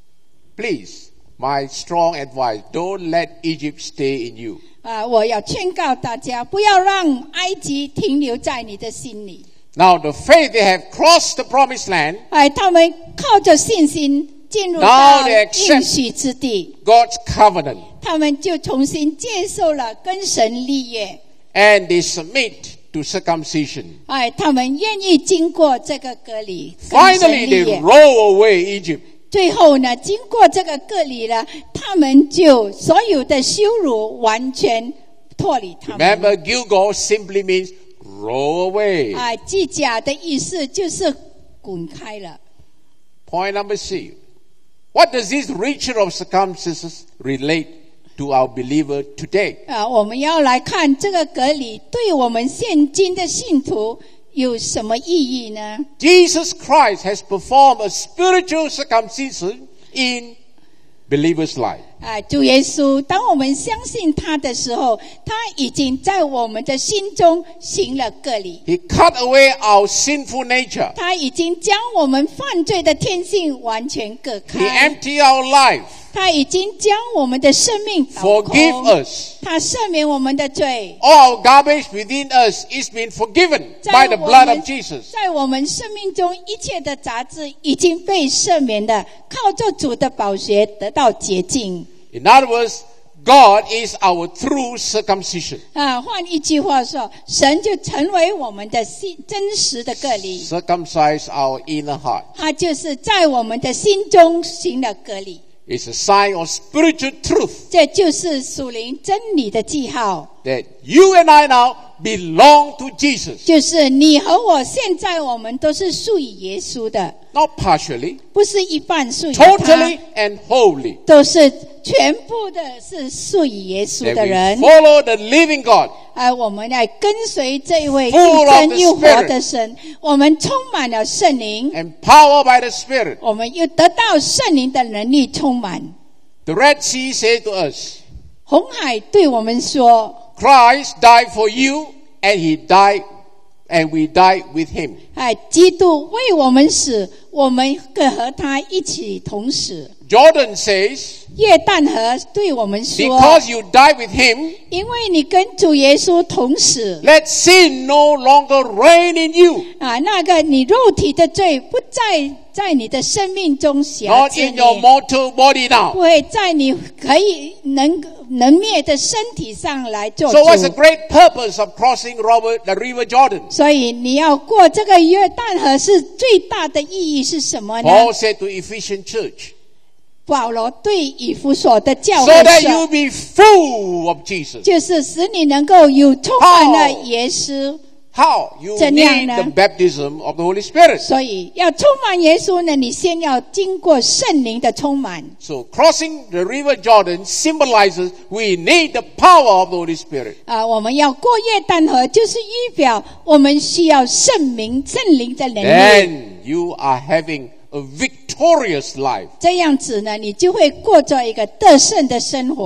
Speaker 3: Please, my strong advice, don't let Egypt stay in you.
Speaker 4: 啊，我要劝告大家，不要让埃及停留在你的心里。
Speaker 3: Now the faith they have crossed the promised land,
Speaker 4: 哎，他们靠着信心进入
Speaker 3: Now
Speaker 4: 到
Speaker 3: they accept
Speaker 4: 应许之地，
Speaker 3: God's covenant,
Speaker 4: 他们就重新接受了跟神立约。
Speaker 3: and they submit to circumcision.
Speaker 4: 哎，他们愿意经过这个割礼，跟神
Speaker 3: Finally,
Speaker 4: 立
Speaker 3: they
Speaker 4: 约。
Speaker 3: roll away Egypt.
Speaker 4: 最后呢，经过这个割礼了，他们就所有的羞辱完全脱离他们。
Speaker 3: Remember, Gilgal simply means roll away.
Speaker 4: 啊，计甲的意思就是滚开了。
Speaker 3: Point number C. What does this ritual of circumcision relate to our believer today?
Speaker 4: 啊，我们要来看这个割礼对我们现今的信徒有什么意义呢？
Speaker 3: Jesus Christ has performed a spiritual circumcision in believers' life.
Speaker 4: 啊，主耶稣，当我们相信他的时候，他已经在我们的心中行了割礼，
Speaker 3: He cut away our sinful nature.
Speaker 4: 他已经将我们犯罪的天性完全割
Speaker 3: He
Speaker 4: 开，
Speaker 3: emptied our life,
Speaker 4: 他已经将我们的生命倒
Speaker 3: forgive
Speaker 4: 空，
Speaker 3: us.
Speaker 4: 他赦免我们的罪。
Speaker 3: All our garbage within us is being forgiven
Speaker 4: 在
Speaker 3: by the
Speaker 4: 我
Speaker 3: blood
Speaker 4: 们
Speaker 3: of Jesus.
Speaker 4: 在我们生命中一切的杂质已经被赦免的，靠着主的宝血得到洁净。
Speaker 3: In other words, God is our true circumcision.
Speaker 4: 啊，换一句话说，神就成为我们的心真实的割礼，
Speaker 3: Circumcise our inner heart.
Speaker 4: 他就是在我们的心中行了割礼，
Speaker 3: It's a sign of spiritual truth
Speaker 4: 这就是属灵真理的记号，
Speaker 3: that you and I now belong to Jesus.
Speaker 4: 就是你和我现在我们都是属于耶稣的，
Speaker 3: Not partially,
Speaker 4: 不是一半属于他，
Speaker 3: totally and wholly.
Speaker 4: 都是全部的是属于耶稣
Speaker 3: That
Speaker 4: 的
Speaker 3: we
Speaker 4: 人。
Speaker 3: follow the living God.
Speaker 4: 而我们来跟随这一位又
Speaker 3: Full of
Speaker 4: 真
Speaker 3: the
Speaker 4: 又活
Speaker 3: Spirit
Speaker 4: 的神，我们充满了圣灵，
Speaker 3: Empowered by the Spirit.
Speaker 4: 我们又得到圣灵的能力充满。
Speaker 3: The Red Sea said to us,
Speaker 4: 红海对我们说，
Speaker 3: Christ died for you and he died and we died with him.
Speaker 4: 哎，基督为我们死，我们更和他一起同死。
Speaker 3: Jordan says,
Speaker 4: 约旦河对我们说，
Speaker 3: because you died with him,
Speaker 4: 因为你跟主耶稣同死
Speaker 3: let sin no longer reign in you.
Speaker 4: 啊，那个你肉体的罪不再在你的生命中辖
Speaker 3: Not
Speaker 4: 制
Speaker 3: in
Speaker 4: 你，
Speaker 3: your mortal body
Speaker 4: 不
Speaker 3: now.
Speaker 4: 会在你可以能能灭的身体上来做
Speaker 3: So what's the
Speaker 4: 主。
Speaker 3: great purpose of crossing Robert, the river Jordan?
Speaker 4: 所以你要过这个约旦河是最大的意义是什么呢？
Speaker 3: Paul said to Ephesian church,
Speaker 4: 保罗对以弗所的教
Speaker 3: so
Speaker 4: 会
Speaker 3: that
Speaker 4: 说
Speaker 3: you，be full of Jesus.
Speaker 4: 就是使你能够有充满了耶稣。
Speaker 3: How? You
Speaker 4: 怎样
Speaker 3: need
Speaker 4: 呢？
Speaker 3: the baptism of the Holy Spirit.
Speaker 4: 所以要充满耶稣呢，你先要经过圣灵的充满。
Speaker 3: So crossing the river Jordan symbolizes we need the power of the Holy Spirit.
Speaker 4: 啊，我们要过约旦河，就是预表我们需要圣灵、圣灵的能力。
Speaker 3: Then you are having a victorious life.
Speaker 4: 这样子呢，你就会过着一个得胜的生活。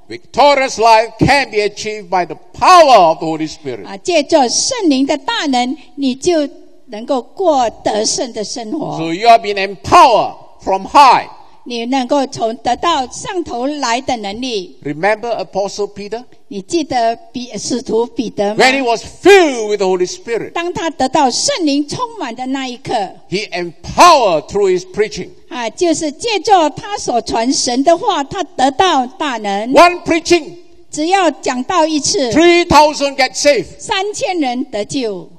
Speaker 3: victorious life can be achieved by the power of the Holy Spirit.
Speaker 4: 啊，借着圣灵的大能，你就能够过得胜的生活。
Speaker 3: So you have been empowered from high.
Speaker 4: 你能够从得到上头来的能力。
Speaker 3: Remember Apostle Peter?
Speaker 4: 你记得彼使徒彼得吗？
Speaker 3: When he was filled with the Holy Spirit,
Speaker 4: 当他得到圣灵充满的那一刻，
Speaker 3: he empowered through his preaching.
Speaker 4: 啊，就是借着他所传神的话，他得到大能。
Speaker 3: One preaching,
Speaker 4: 只要讲到一次，
Speaker 3: three thousand get saved.
Speaker 4: 三千人得救。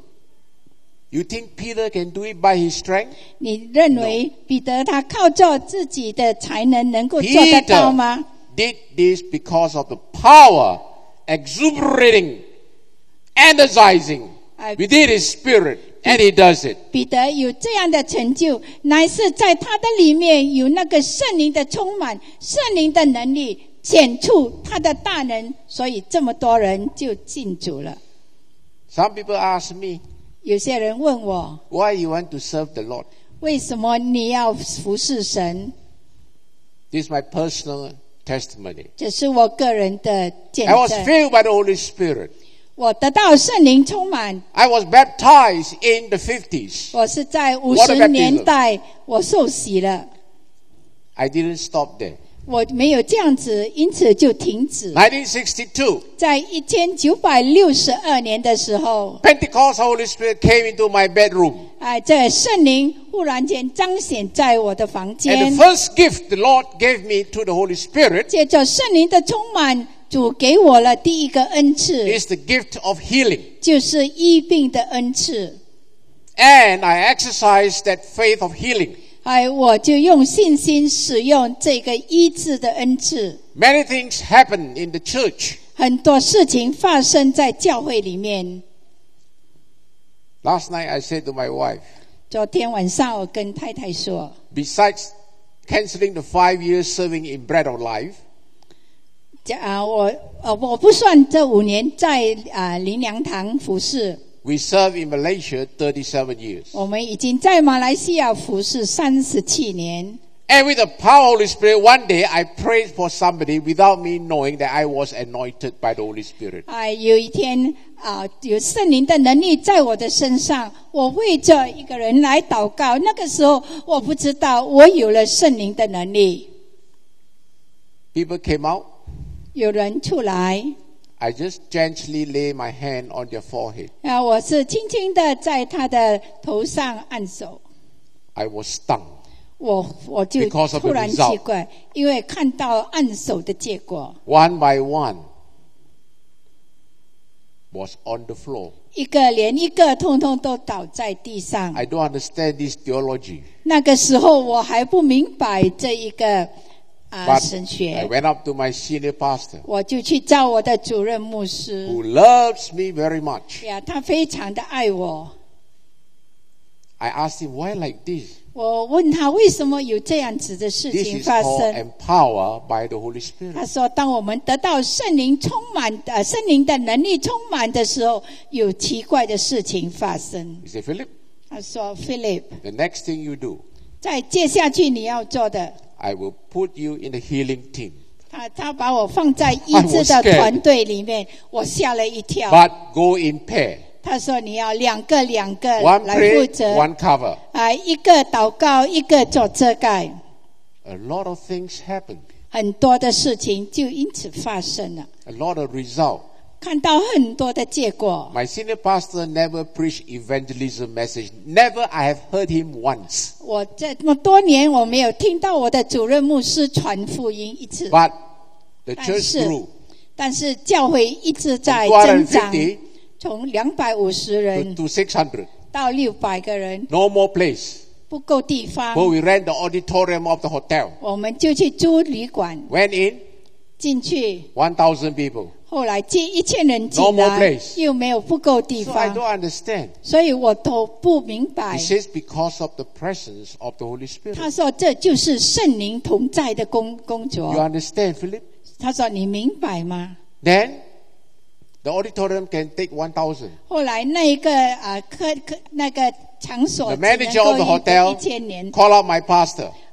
Speaker 3: You think Peter can do it by his strength?
Speaker 4: 你认为彼得他靠着自己的才能能够做得到吗？
Speaker 3: Did this because of the power exuberating, energizing within his spirit, and he does it.
Speaker 4: 彼得有这样的成就，乃是在他的里面有那个圣灵的充满，圣灵的能力显出他的大能，所以这么多人就信主了。
Speaker 3: Some people ask me,
Speaker 4: 有些人问我，
Speaker 3: why you want to serve the Lord?
Speaker 4: 为什么你要服侍神？
Speaker 3: This is my personal testimony.
Speaker 4: 这是我个人的见
Speaker 3: I was
Speaker 4: 证。
Speaker 3: filled by the Holy Spirit.
Speaker 4: 我得到圣灵充满，
Speaker 3: I was baptized in the fifties.
Speaker 4: 我是在五
Speaker 3: Water
Speaker 4: 十
Speaker 3: baptism.
Speaker 4: 年代我受洗了，
Speaker 3: I didn't stop there.
Speaker 4: 我没有这样子，因此就停止。
Speaker 3: nineteen sixty-two,
Speaker 4: 在一千九百六十二年的时候，
Speaker 3: Pentecost Holy Spirit came into my bedroom.
Speaker 4: 哎，这圣灵忽然间彰显在我的房
Speaker 3: And
Speaker 4: 间
Speaker 3: the，first gift the Lord gave me to the Holy Spirit
Speaker 4: 借着圣灵的充满，主给我了第一个恩赐，
Speaker 3: is the gift of healing.
Speaker 4: 就是医病的恩赐。
Speaker 3: And I exercised that faith of healing.
Speaker 4: 哎，我就用信心使用这个医治的恩赐。
Speaker 3: Many things happen in the church.
Speaker 4: 很多事情发生在教会里面。
Speaker 3: Last night I said to my wife,
Speaker 4: 昨天晚上我跟太太说，
Speaker 3: besides canceling the five years serving in Bread of Life,
Speaker 4: 啊，我呃我不算这五年在啊灵粮堂服侍，
Speaker 3: we served in Malaysia thirty-seven years.
Speaker 4: 我们已经在马来西亚服侍三十七年。
Speaker 3: And with the power of the Holy Spirit, one day I prayed for somebody without me knowing that I was anointed by the Holy Spirit.
Speaker 4: 啊，有一天啊，有圣灵的能力在我的身上，我为着一个人来祷告。那个时候我不知道我有了圣灵的能力。
Speaker 3: People came out.
Speaker 4: 有人出来，
Speaker 3: I just gently lay my hand on their forehead.
Speaker 4: 啊，我是轻轻的在他的头上按手。
Speaker 3: I was stung.
Speaker 4: 我我就
Speaker 3: Because of the
Speaker 4: 突然
Speaker 3: result.
Speaker 4: 奇怪，因为看到按手的结果，
Speaker 3: One by one was on the floor.
Speaker 4: 一个连一个通通都倒在地上。
Speaker 3: I don't understand this theology.
Speaker 4: 那个时候我还不明白这一个啊、
Speaker 3: But
Speaker 4: 神
Speaker 3: I
Speaker 4: 学，
Speaker 3: went up to my senior pastor,
Speaker 4: 我就去找我的主任牧师
Speaker 3: who loves me very much.
Speaker 4: 呀，他非常的爱我。
Speaker 3: I asked him, why like this?
Speaker 4: 我问他为什么有这样子的事
Speaker 3: This
Speaker 4: 情
Speaker 3: is
Speaker 4: 发
Speaker 3: called
Speaker 4: 生？
Speaker 3: empowered by the Holy Spirit.
Speaker 4: 他说，当我们得到圣灵充满呃圣灵的能力充满的时候，有奇怪的事情发生。
Speaker 3: He said, Philip,
Speaker 4: 他说 ，Philip，
Speaker 3: the next thing you do,
Speaker 4: 在接下去你要做的，
Speaker 3: I will put you in the healing team.
Speaker 4: 他他把我放在医
Speaker 3: I
Speaker 4: 治
Speaker 3: was
Speaker 4: 的
Speaker 3: scared.
Speaker 4: 团队里面，我吓了一跳。
Speaker 3: But go in pair.
Speaker 4: 他说你要两个两个
Speaker 3: One
Speaker 4: 来负
Speaker 3: pray,
Speaker 4: 责，
Speaker 3: one cover.
Speaker 4: 啊，一个祷告，一个做遮盖，
Speaker 3: A lot of things happen.
Speaker 4: 很多的事情就因此发生了，
Speaker 3: A lot of result.
Speaker 4: 看到很多的结果。
Speaker 3: My senior pastor never preached evangelism message. Never I have heard him once.
Speaker 4: 我这么多年我没有听到我的主任牧师传福音一次，
Speaker 3: But the
Speaker 4: 但
Speaker 3: church
Speaker 4: 是
Speaker 3: grew
Speaker 4: 但是教会一直在
Speaker 3: from
Speaker 4: 增长，
Speaker 3: two hundred fifty
Speaker 4: 从两百五十人
Speaker 3: to, to six hundred.
Speaker 4: 到六百个人，
Speaker 3: No more place.
Speaker 4: 不够地方，
Speaker 3: So we rent the auditorium of the hotel.
Speaker 4: 我们就去租旅馆
Speaker 3: Went in,
Speaker 4: 进去。
Speaker 3: one thousand people.
Speaker 4: 后来接一千人进
Speaker 3: No more
Speaker 4: 来，
Speaker 3: place.
Speaker 4: 又没有不够地
Speaker 3: So I
Speaker 4: 方，
Speaker 3: don't understand.
Speaker 4: 所以我都不明
Speaker 3: He
Speaker 4: 白。
Speaker 3: says because of the presence of the Holy Spirit.
Speaker 4: 他说这就是圣灵同在的工工
Speaker 3: You
Speaker 4: 作。
Speaker 3: understand, Philip?
Speaker 4: 他说你明白吗？
Speaker 3: Then the auditorium can take one thousand.
Speaker 4: 后来那一个啊科科那个场所
Speaker 3: The
Speaker 4: 只能
Speaker 3: manager of the
Speaker 4: 够一
Speaker 3: hotel
Speaker 4: 千年
Speaker 3: call out my pastor.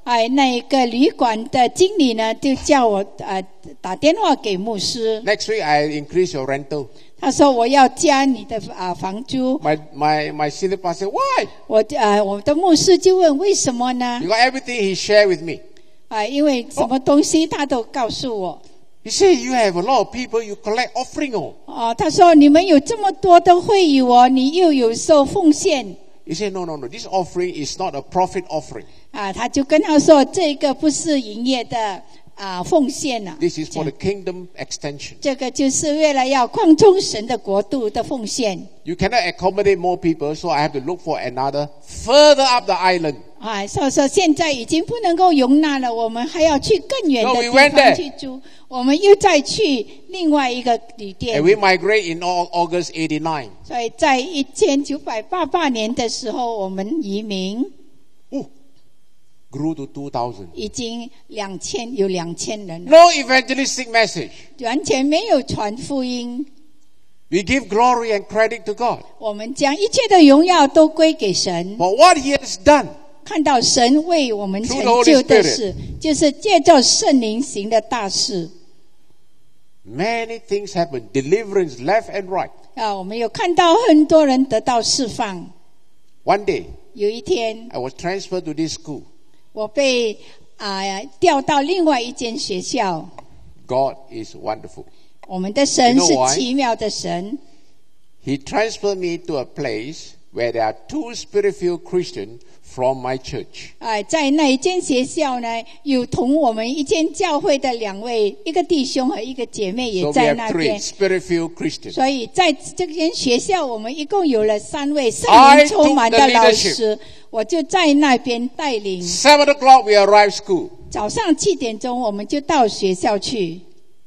Speaker 4: 哎，那一个旅馆的经理呢，就叫我呃打电话给牧师。
Speaker 3: Next week, I increase your rental.
Speaker 4: 他说我要加你的啊房租。
Speaker 3: My, my, my senior pastor said, why?
Speaker 4: 我呃我的牧师就问为什么呢？
Speaker 3: Because everything he shared with me.
Speaker 4: 啊，因为什么东西他都告诉我。
Speaker 3: He said, you have a lot of people, you collect offering. Oh.
Speaker 4: 哦，他说你们有这么多的会友哦，你又有受奉献。
Speaker 3: He said, no, no, no, this offering is not a profit offering.
Speaker 4: 啊，他就跟他说这个不是营业的啊奉献呐、啊，
Speaker 3: This is for the kingdom extension.
Speaker 4: 这个就是为了要扩充神的国度的奉献。
Speaker 3: You cannot accommodate more people, so I have to look for another further up the island.
Speaker 4: 啊，所以说现在已经不能够容纳了，我们还要去更远的
Speaker 3: No,
Speaker 4: 地
Speaker 3: we went
Speaker 4: 方
Speaker 3: there.
Speaker 4: 去住，我们又再去另外一个旅店
Speaker 3: And。we migrate in Au- August eighty-nine.
Speaker 4: 所以在一千九百八八年的时候，我们移民
Speaker 3: Ooh, grew to two thousand.
Speaker 4: 已经两千有两千人了，
Speaker 3: No evangelistic message.
Speaker 4: 完全没有传福音。
Speaker 3: We give glory and credit to God
Speaker 4: 我们将一切的荣耀都归给神。
Speaker 3: for what He has done.
Speaker 4: 看到神为我们成
Speaker 3: Through the
Speaker 4: 就
Speaker 3: Holy
Speaker 4: 的
Speaker 3: Spirit.
Speaker 4: 事，就是借着圣灵行的大事
Speaker 3: Many things happen. Deliverance left and right.
Speaker 4: 啊！我们有看到很多人得到释放。
Speaker 3: One day,
Speaker 4: 有一天，
Speaker 3: I was transferred to this school.
Speaker 4: 我被啊、调到另外一间学校。
Speaker 3: God is wonderful.
Speaker 4: 我们的神
Speaker 3: You know
Speaker 4: 是
Speaker 3: why?
Speaker 4: 奇妙的神。
Speaker 3: He transferred me to a place where there are two spirit-filled Christians from my church.
Speaker 4: 啊，在那一间学校呢，有同我们一间教会的两位，一个弟兄和一个姐妹
Speaker 3: So
Speaker 4: 也
Speaker 3: we
Speaker 4: 在
Speaker 3: have
Speaker 4: 那
Speaker 3: three
Speaker 4: 边。
Speaker 3: spirit-filled Christians.
Speaker 4: 所以在这间学校，我们一共有了三位圣
Speaker 3: I
Speaker 4: 灵充满的
Speaker 3: took the
Speaker 4: 老师，我就在那边带领。
Speaker 3: Seven o'clock, we arrived school.
Speaker 4: 早上七点钟，我们就到学校去。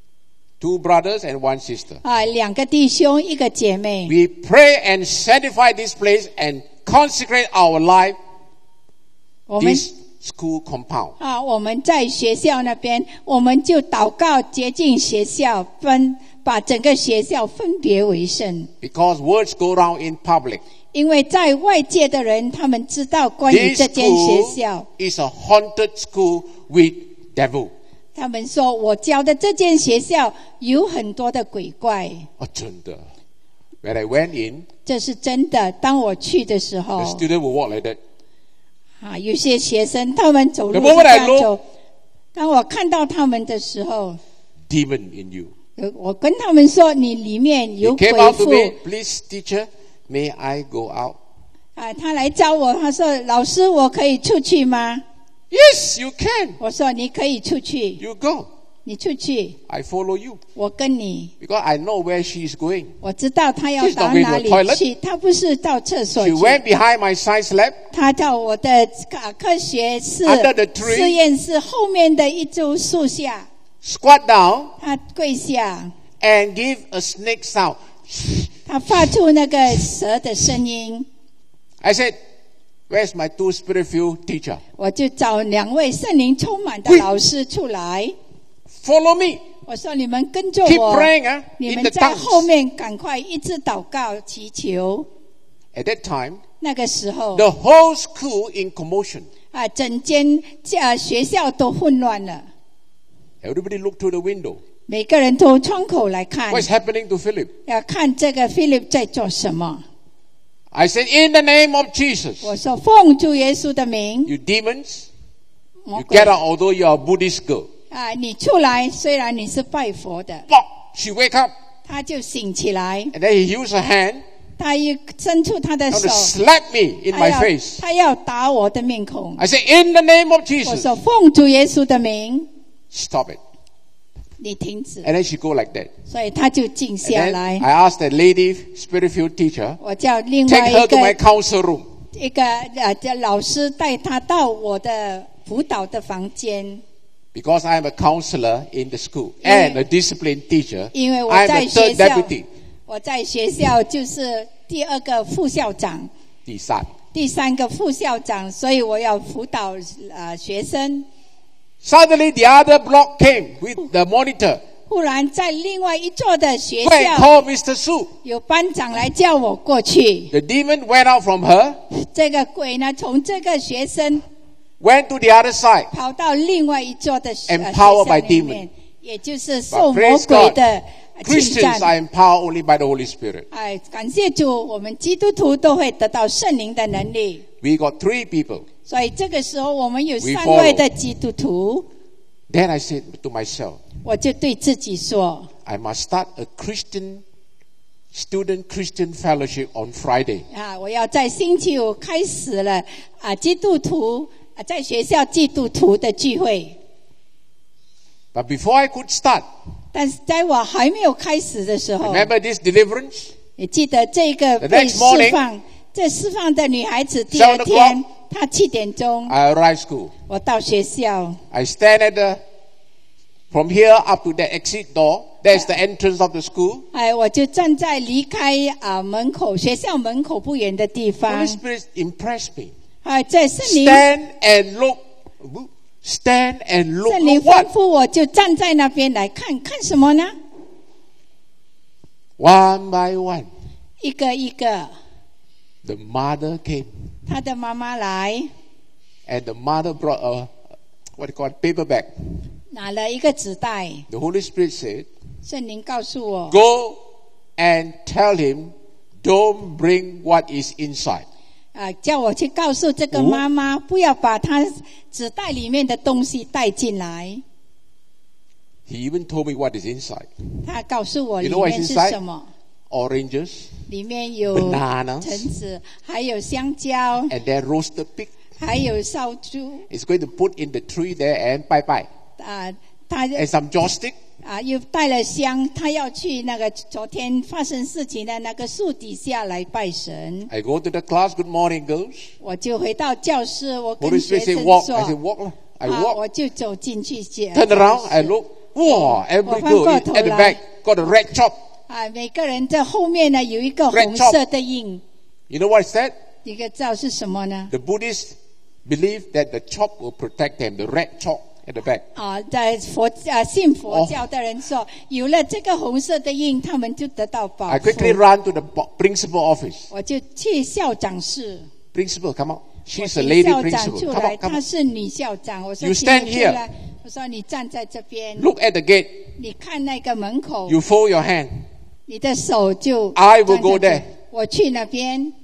Speaker 3: Two brothers and one sister.
Speaker 4: 啊，两个弟兄，一个姐妹。
Speaker 3: We pray and sanctify this place and consecrate our life,
Speaker 4: 我们
Speaker 3: this school compound.
Speaker 4: 啊，我们在学校那边，我们就祷告洁净学校，分把整个学校分别为圣。
Speaker 3: Because words go around in public.
Speaker 4: 因为在外界的人，他们知道关于
Speaker 3: This
Speaker 4: 这间学
Speaker 3: school
Speaker 4: 校，
Speaker 3: is a haunted school with devil.
Speaker 4: 他们说我教的这间学校有很多的鬼怪，
Speaker 3: Oh, 真的. When I went in,
Speaker 4: 这是真的。当我去的时
Speaker 3: the
Speaker 4: 候，
Speaker 3: student will walk like that.
Speaker 4: 啊，有些学生他们走路
Speaker 3: The
Speaker 4: 是
Speaker 3: moment
Speaker 4: 这
Speaker 3: I
Speaker 4: 样
Speaker 3: look-
Speaker 4: 走。当我看到他们的时候，
Speaker 3: Demon in you.
Speaker 4: 有我跟他们说：“你里面
Speaker 3: He
Speaker 4: 有
Speaker 3: came
Speaker 4: 鬼
Speaker 3: out to
Speaker 4: 附。
Speaker 3: me, please, teacher, may I go out? ”
Speaker 4: 啊，他来找我，他说：“老师，我可以出去吗
Speaker 3: Yes, you can.？”
Speaker 4: 我说：“你可以出去，
Speaker 3: You go.
Speaker 4: 你出去，
Speaker 3: I follow you.
Speaker 4: 我跟你。”
Speaker 3: Because I know where she is going.
Speaker 4: 我知道他要
Speaker 3: She's
Speaker 4: 到
Speaker 3: not going to
Speaker 4: 哪
Speaker 3: a
Speaker 4: 里
Speaker 3: toilet.
Speaker 4: 去，他不是到厕所
Speaker 3: She
Speaker 4: 去，
Speaker 3: went behind my science lab.
Speaker 4: 他到我的科科学室
Speaker 3: Under the tree.
Speaker 4: 实验室后面的一株树下，
Speaker 3: Squat down
Speaker 4: 他跪下，
Speaker 3: and give a snake sound.
Speaker 4: 他发出那个蛇的声音。
Speaker 3: I said, where's my two spirit-filled teacher?
Speaker 4: 我就找两位圣灵充满的
Speaker 3: 喂
Speaker 4: 老师出来，
Speaker 3: Follow me.
Speaker 4: 我说你们跟着
Speaker 3: Keep
Speaker 4: 我，
Speaker 3: praying, huh?
Speaker 4: 你
Speaker 3: In
Speaker 4: 们
Speaker 3: the
Speaker 4: 在
Speaker 3: tongues.
Speaker 4: 后面赶快一直祷告祈求。
Speaker 3: At that time,
Speaker 4: 那个时候
Speaker 3: the whole school in commotion.
Speaker 4: 啊，整间呃学校都混乱了，
Speaker 3: Everybody looked through the window.
Speaker 4: 每个人都窗口来看，
Speaker 3: What's happening to Philip?
Speaker 4: 要看这个 Philip 在做什么。
Speaker 3: I said, in the name of Jesus,
Speaker 4: 我说奉主耶稣的名，
Speaker 3: you demons,
Speaker 4: 魔
Speaker 3: you
Speaker 4: 鬼
Speaker 3: get out, although you are a Buddhist girl.
Speaker 4: 啊，你出来，虽然你是拜佛的，
Speaker 3: Pop! She wake up,
Speaker 4: 他就醒起来，
Speaker 3: and then he used her hand
Speaker 4: 他又伸出他的
Speaker 3: and
Speaker 4: 手，
Speaker 3: slap me in
Speaker 4: 他
Speaker 3: my
Speaker 4: 要
Speaker 3: face.
Speaker 4: 他要打我的面孔。
Speaker 3: I said, in the name of
Speaker 4: 我
Speaker 3: Jesus,
Speaker 4: 说奉主耶稣的名，
Speaker 3: stop it.
Speaker 4: 你停止。
Speaker 3: And then she go like that.
Speaker 4: 所以他就静
Speaker 3: And
Speaker 4: 下
Speaker 3: then
Speaker 4: 来。
Speaker 3: I asked the lady spirit-filled teacher,
Speaker 4: 我叫另
Speaker 3: take
Speaker 4: 外
Speaker 3: her
Speaker 4: 一
Speaker 3: to my
Speaker 4: 个
Speaker 3: counsel room.
Speaker 4: 一个呃的老师带他到我的辅导的房间，
Speaker 3: Because I am a counselor in the school and a discipline teacher,
Speaker 4: 因为我
Speaker 3: I am
Speaker 4: 在
Speaker 3: the
Speaker 4: 学
Speaker 3: third
Speaker 4: 校
Speaker 3: deputy.
Speaker 4: 我在学校就是第二个副校长，
Speaker 3: 第三。
Speaker 4: 第三个副校长，所以我要辅导呃学生。
Speaker 3: Suddenly the other block came with the monitor.
Speaker 4: 忽然在另外一座的学
Speaker 3: Go and
Speaker 4: 校，
Speaker 3: call Mister Su.
Speaker 4: 有班长来叫我过去。
Speaker 3: The demon went out from her
Speaker 4: 这个鬼呢，从这个学生
Speaker 3: went to the other side,
Speaker 4: 跑到另外一座的呃学
Speaker 3: Empowered
Speaker 4: 校
Speaker 3: by
Speaker 4: 里面
Speaker 3: demon，
Speaker 4: 也就是
Speaker 3: But
Speaker 4: 受魔
Speaker 3: praise
Speaker 4: 鬼
Speaker 3: God,
Speaker 4: 的侵
Speaker 3: Christians are
Speaker 4: 占。
Speaker 3: empowered only by the Holy Spirit.
Speaker 4: 哎，感谢主，我们基督徒都会得到圣灵的能力。
Speaker 3: We got three people.
Speaker 4: 所以这个时候，我们有
Speaker 3: We
Speaker 4: 三
Speaker 3: follow.
Speaker 4: 位的基督徒，
Speaker 3: Then I said to myself,
Speaker 4: 我就对自己说，
Speaker 3: I must start a Christian student Christian fellowship on Friday.
Speaker 4: 啊，我要在星期五开始了啊，基督徒啊，在学校基督徒的聚会。
Speaker 3: But before I could start,
Speaker 4: 但是在我还没有开始的时候，
Speaker 3: remember this deliverance?
Speaker 4: 也记得这个
Speaker 3: The
Speaker 4: 被
Speaker 3: next
Speaker 4: 释
Speaker 3: morning,
Speaker 4: 放，这释放的女孩子，第二
Speaker 3: seven
Speaker 4: 天她七点钟，
Speaker 3: I arrived school.
Speaker 4: 我到学校，
Speaker 3: I stand at the, from here up to the exit door. There's the entrance of the school.
Speaker 4: 哎，我就站在离开啊门口学校门口不远的地
Speaker 3: Holy
Speaker 4: 方，
Speaker 3: Spirit impressed me.
Speaker 4: 哎，在圣灵
Speaker 3: Stand and look. Stand and look.
Speaker 4: 圣灵
Speaker 3: Look
Speaker 4: 吩
Speaker 3: what?
Speaker 4: 咐我就站在那边来看看什么呢？
Speaker 3: One by one,
Speaker 4: 一个一个，
Speaker 3: the mother came.
Speaker 4: 他的妈妈来
Speaker 3: And the mother brought a, what do you call it, paper bag.
Speaker 4: 拿了一个纸袋，
Speaker 3: The Holy Spirit said,
Speaker 4: 圣灵告诉我，
Speaker 3: go and tell him, don't bring what is inside.
Speaker 4: 啊，叫我去告诉这个妈妈，不要把她纸袋里面的东西带进来。
Speaker 3: He even told me what is inside.
Speaker 4: 他告诉我
Speaker 3: You
Speaker 4: 里
Speaker 3: know what's
Speaker 4: 面是
Speaker 3: inside?
Speaker 4: 什么，
Speaker 3: Oranges
Speaker 4: 里面有
Speaker 3: Bananas
Speaker 4: 橙子，还有香蕉，
Speaker 3: and then roasted pig.
Speaker 4: 还有烧猪
Speaker 3: It's going to put in the tree there and bye bye.
Speaker 4: 啊，他
Speaker 3: And some joystick.
Speaker 4: 啊又带了香，他要去那个昨天发生事情的那个树底下来拜神。
Speaker 3: I go to the class. Good morning, girls.
Speaker 4: 我就回到教室，我
Speaker 3: Holy
Speaker 4: 跟学
Speaker 3: Spirit say
Speaker 4: 生
Speaker 3: walk.
Speaker 4: 说
Speaker 3: I say walk. lah. I
Speaker 4: 啊，
Speaker 3: walk.
Speaker 4: 我就走进去见
Speaker 3: Turn around. I look. Wow, every girl is at the back got a red chop.
Speaker 4: 啊，每个人在后面呢有一个
Speaker 3: Red
Speaker 4: 红色的印，
Speaker 3: You know what is that?
Speaker 4: 一个知道是什么呢？
Speaker 3: The Buddhists believe that the chop will protect them. The red chop at the back.
Speaker 4: 啊，在佛啊信佛教的人说，有了这个红色的印，他们就得到保
Speaker 3: I
Speaker 4: 护。
Speaker 3: quickly run to the bo- principal office.
Speaker 4: 我就去校长室，
Speaker 3: Principal, come on.
Speaker 4: 我
Speaker 3: She's
Speaker 4: 请
Speaker 3: a lady
Speaker 4: 校长
Speaker 3: principal.
Speaker 4: 出
Speaker 3: Come
Speaker 4: 来，
Speaker 3: on, come
Speaker 4: 她
Speaker 3: on.
Speaker 4: 是女校长。我说
Speaker 3: You
Speaker 4: 请
Speaker 3: stand
Speaker 4: 你出
Speaker 3: here.
Speaker 4: 来，我说你站在这边，
Speaker 3: Look at the gate.
Speaker 4: 你看那个门口，
Speaker 3: You fold your hand.
Speaker 4: 你的手就
Speaker 3: I will go
Speaker 4: 站在
Speaker 3: there.
Speaker 4: 我去那边，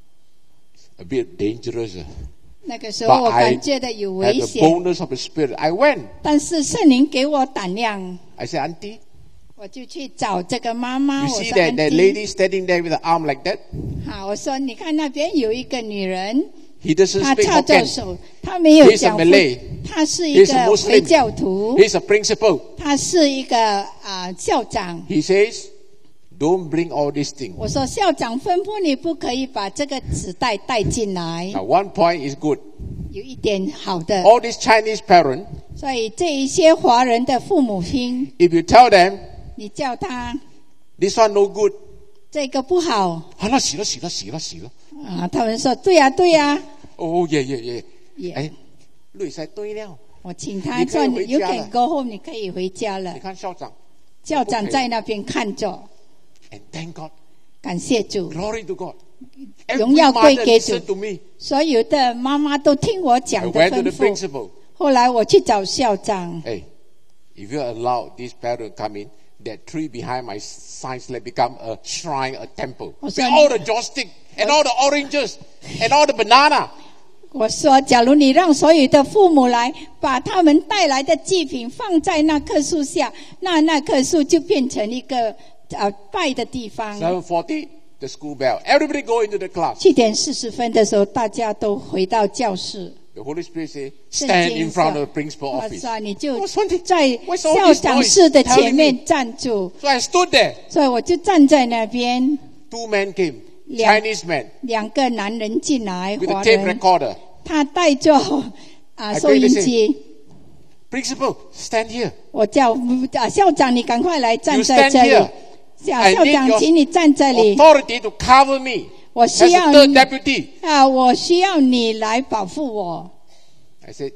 Speaker 3: A bit dangerous. uh.
Speaker 4: 那个时候
Speaker 3: But
Speaker 4: 我
Speaker 3: I
Speaker 4: 感觉到有
Speaker 3: had
Speaker 4: 危
Speaker 3: the
Speaker 4: 险，
Speaker 3: boldness of the Spirit. I went.
Speaker 4: 但是圣灵给我胆量，
Speaker 3: I said, Auntie,
Speaker 4: 我就去找这个妈妈。
Speaker 3: you
Speaker 4: 我
Speaker 3: see
Speaker 4: 说
Speaker 3: that, that
Speaker 4: 安迪，
Speaker 3: lady standing there with the arm like that?
Speaker 4: 好，我说你看那边有一个女人，
Speaker 3: He doesn't
Speaker 4: 她
Speaker 3: speak
Speaker 4: 插着
Speaker 3: Hokkien.
Speaker 4: 手，她没有
Speaker 3: He's a
Speaker 4: 讲福
Speaker 3: Malay.
Speaker 4: 她是一
Speaker 3: He's a
Speaker 4: 个
Speaker 3: Muslim.
Speaker 4: 回教徒，
Speaker 3: He's a principal.
Speaker 4: 她是一个啊、校长。
Speaker 3: He says, don't bring all these things.
Speaker 4: 我说校长吩咐你不可以把这个纸袋带进来，
Speaker 3: Now, one point is good.
Speaker 4: 有一点好的，
Speaker 3: All these Chinese parents,
Speaker 4: 所以这一些华人的父母亲，
Speaker 3: if you tell them,
Speaker 4: 你叫他
Speaker 3: this one no good.
Speaker 4: 这个不好
Speaker 3: 好了，洗了，洗了，洗了，洗了。
Speaker 4: 啊，他们说对呀、对呀、
Speaker 3: Oh, yeah, yeah, yeah.
Speaker 4: 也、
Speaker 3: 哎，累晒对了。
Speaker 4: 我请他
Speaker 3: 你可以
Speaker 4: 说，You
Speaker 3: 回家了
Speaker 4: can go home，你可以回家了
Speaker 3: 你。看校长
Speaker 4: 校长在那边看着，
Speaker 3: ，and thank God,
Speaker 4: 感谢主，
Speaker 3: glory to God.
Speaker 4: 荣
Speaker 3: Every
Speaker 4: 耀归
Speaker 3: mother
Speaker 4: 给主
Speaker 3: listen to me.
Speaker 4: 所有的妈妈都听我
Speaker 3: I
Speaker 4: 讲的
Speaker 3: went to
Speaker 4: 吩
Speaker 3: the
Speaker 4: 咐。
Speaker 3: principal.
Speaker 4: 后来我去找校长，
Speaker 3: Hey, if you allow this parent to come in, that tree behind my science lab become a shrine, a temple.
Speaker 4: Oh,
Speaker 3: With
Speaker 4: so-
Speaker 3: all the joystick and all the oranges and all the banana.
Speaker 4: 我说，假如你让所有的父母来，把他们带来的祭品放在那棵树下，那那棵树就变成一个呃拜的地方。
Speaker 3: seven forty, the school bell. Everybody go into the class.
Speaker 4: 七点四十分的时候，大家都回到教室。
Speaker 3: The Holy Spirit say,
Speaker 4: 圣
Speaker 3: stand
Speaker 4: 经
Speaker 3: in front
Speaker 4: 说
Speaker 3: of the principal
Speaker 4: 我
Speaker 3: office.
Speaker 4: 说你就
Speaker 3: What's one thing?
Speaker 4: 在
Speaker 3: What's all
Speaker 4: 校
Speaker 3: this
Speaker 4: 长
Speaker 3: noise
Speaker 4: 室的
Speaker 3: telling
Speaker 4: 前
Speaker 3: me?
Speaker 4: 面站住，
Speaker 3: So I stood there.
Speaker 4: 所以我就站在那边。
Speaker 3: Two men came,
Speaker 4: 两
Speaker 3: Chinese men,
Speaker 4: 两个男人进来，
Speaker 3: with a
Speaker 4: 华
Speaker 3: tape
Speaker 4: 人，
Speaker 3: recorder.
Speaker 4: 他带着啊
Speaker 3: I
Speaker 4: 收音
Speaker 3: quickly
Speaker 4: 机。
Speaker 3: Principal, stand here.
Speaker 4: 我叫啊校长，你赶快来站
Speaker 3: You
Speaker 4: 在
Speaker 3: stand
Speaker 4: 这里
Speaker 3: here.。
Speaker 4: 校
Speaker 3: I
Speaker 4: 校
Speaker 3: need
Speaker 4: 长，
Speaker 3: your
Speaker 4: 请你站这里。
Speaker 3: authority to cover me
Speaker 4: 我
Speaker 3: as
Speaker 4: 需
Speaker 3: a
Speaker 4: 要
Speaker 3: third
Speaker 4: 你
Speaker 3: deputy.
Speaker 4: 啊，我需要你来保护我。
Speaker 3: I said,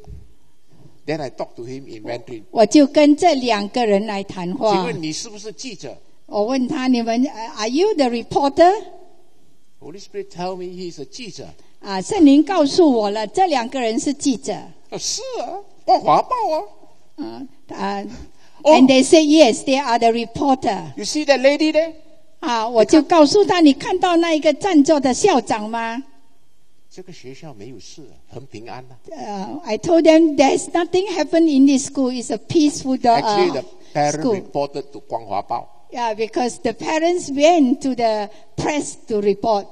Speaker 3: then I talked to him in Mandarin.
Speaker 4: 我就跟这两个人来谈
Speaker 3: 请
Speaker 4: 话。
Speaker 3: 问你是不是记者？
Speaker 4: 我问他：你们呃 Are you the reporter？
Speaker 3: Holy Spirit tell me he's a 记者。
Speaker 4: 啊，圣灵告诉我了，这两个人是记者。
Speaker 3: 是啊，光华报啊。
Speaker 4: 嗯啊
Speaker 3: Oh.
Speaker 4: And they say yes, they are the reporter.
Speaker 3: You see that lady there?
Speaker 4: 啊，我就告诉他，你看到那一个站座的校长吗？
Speaker 3: 这个学校没有事，很平安啊。
Speaker 4: Uh, I told them there's nothing happened in this school. It's a peaceful uh,
Speaker 3: Actually, the parent
Speaker 4: school.
Speaker 3: reported to 光华报.
Speaker 4: Yeah, because the parents went to the press to report.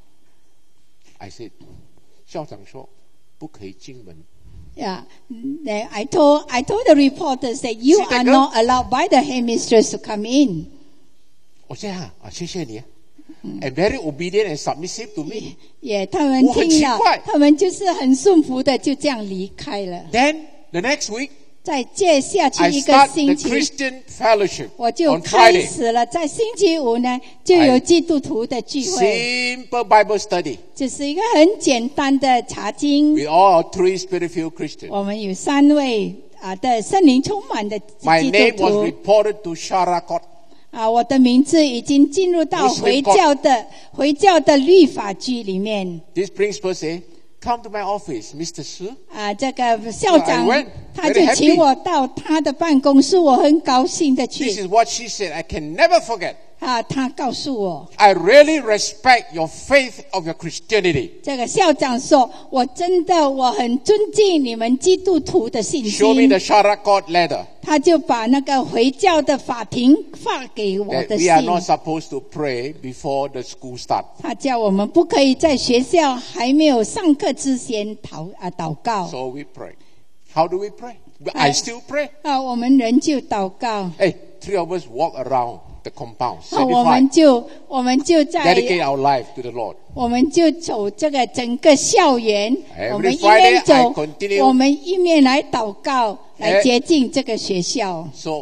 Speaker 3: I said, 校长说不可以进门。
Speaker 4: Yeah, then I told I told the reporters that you
Speaker 3: See that
Speaker 4: are
Speaker 3: girl?
Speaker 4: not allowed by the headmistress to come in.
Speaker 3: 我这样啊，谢谢你啊。And very obedient and submissive to me.
Speaker 4: 也、yeah, 他们
Speaker 3: 我很
Speaker 4: 听了
Speaker 3: 奇怪，
Speaker 4: 他们就是很顺服的，就这样离开了。
Speaker 3: Then the next week,
Speaker 4: 再接下去
Speaker 3: I
Speaker 4: 一个
Speaker 3: start the
Speaker 4: 星期，
Speaker 3: Christian fellowship
Speaker 4: 我就
Speaker 3: on
Speaker 4: 开
Speaker 3: Friday.
Speaker 4: 始了，在星期五呢，就有基督徒的聚会，
Speaker 3: Simple Bible study.
Speaker 4: 就是一个很简单的查经。
Speaker 3: We all are three spirit-filled Christians.
Speaker 4: 我们有三位啊的圣灵充满的
Speaker 3: My
Speaker 4: 基
Speaker 3: name
Speaker 4: 督
Speaker 3: was
Speaker 4: 徒
Speaker 3: reported to Sharakot.
Speaker 4: 啊，我的名字已经进入到
Speaker 3: Muslim
Speaker 4: 回教的回教的律法局里面。
Speaker 3: This principal said, "Come to my office, Mister Su."
Speaker 4: 啊，这个校长
Speaker 3: So I went,
Speaker 4: 他就
Speaker 3: very happy.
Speaker 4: 请我到他的办公室，我很高兴的
Speaker 3: This
Speaker 4: 去。
Speaker 3: is what she said. I can never forget.
Speaker 4: 啊，他告诉我，
Speaker 3: I really respect your faith of your Christianity.
Speaker 4: 这个校长说，我真的我很尊敬你们基督徒的信
Speaker 3: Show me
Speaker 4: 心
Speaker 3: the。Sharakot letter
Speaker 4: 他就把那个回教的法庭发给我
Speaker 3: that
Speaker 4: 的
Speaker 3: we
Speaker 4: 信
Speaker 3: are，not supposed to pray before the school starts.
Speaker 4: 他叫我们不可以在学校还没有上课之前祷啊祷告。
Speaker 3: So we pray. How do we pray? I still pray.
Speaker 4: 啊，我们人就祷告。
Speaker 3: Hey, three of us walk around the compound,
Speaker 4: 啊，我们
Speaker 3: sanctify,
Speaker 4: 就我们就在
Speaker 3: dedicate our life to the Lord.
Speaker 4: 我们就走这个整个校园，
Speaker 3: Every
Speaker 4: 我们一
Speaker 3: Friday
Speaker 4: 面
Speaker 3: I
Speaker 4: 走
Speaker 3: continue，
Speaker 4: 我们一面来祷告，来接近这个学校。
Speaker 3: So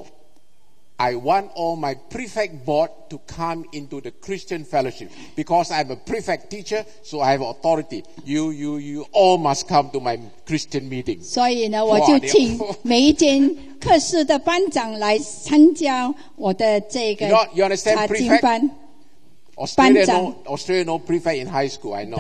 Speaker 3: I want all my prefect board to come into the Christian fellowship because I'm a prefect teacher, so I have authority. You, you, you all must come to my Christian meeting.
Speaker 4: 所以呢，我
Speaker 3: 哇
Speaker 4: 就请
Speaker 3: 你
Speaker 4: 每一间课室的班长来参加我的这个
Speaker 3: You know- you understand
Speaker 4: 查经
Speaker 3: prefect？
Speaker 4: 班。
Speaker 3: Australia
Speaker 4: 班长。
Speaker 3: no, Australia no prefect in high school, I know.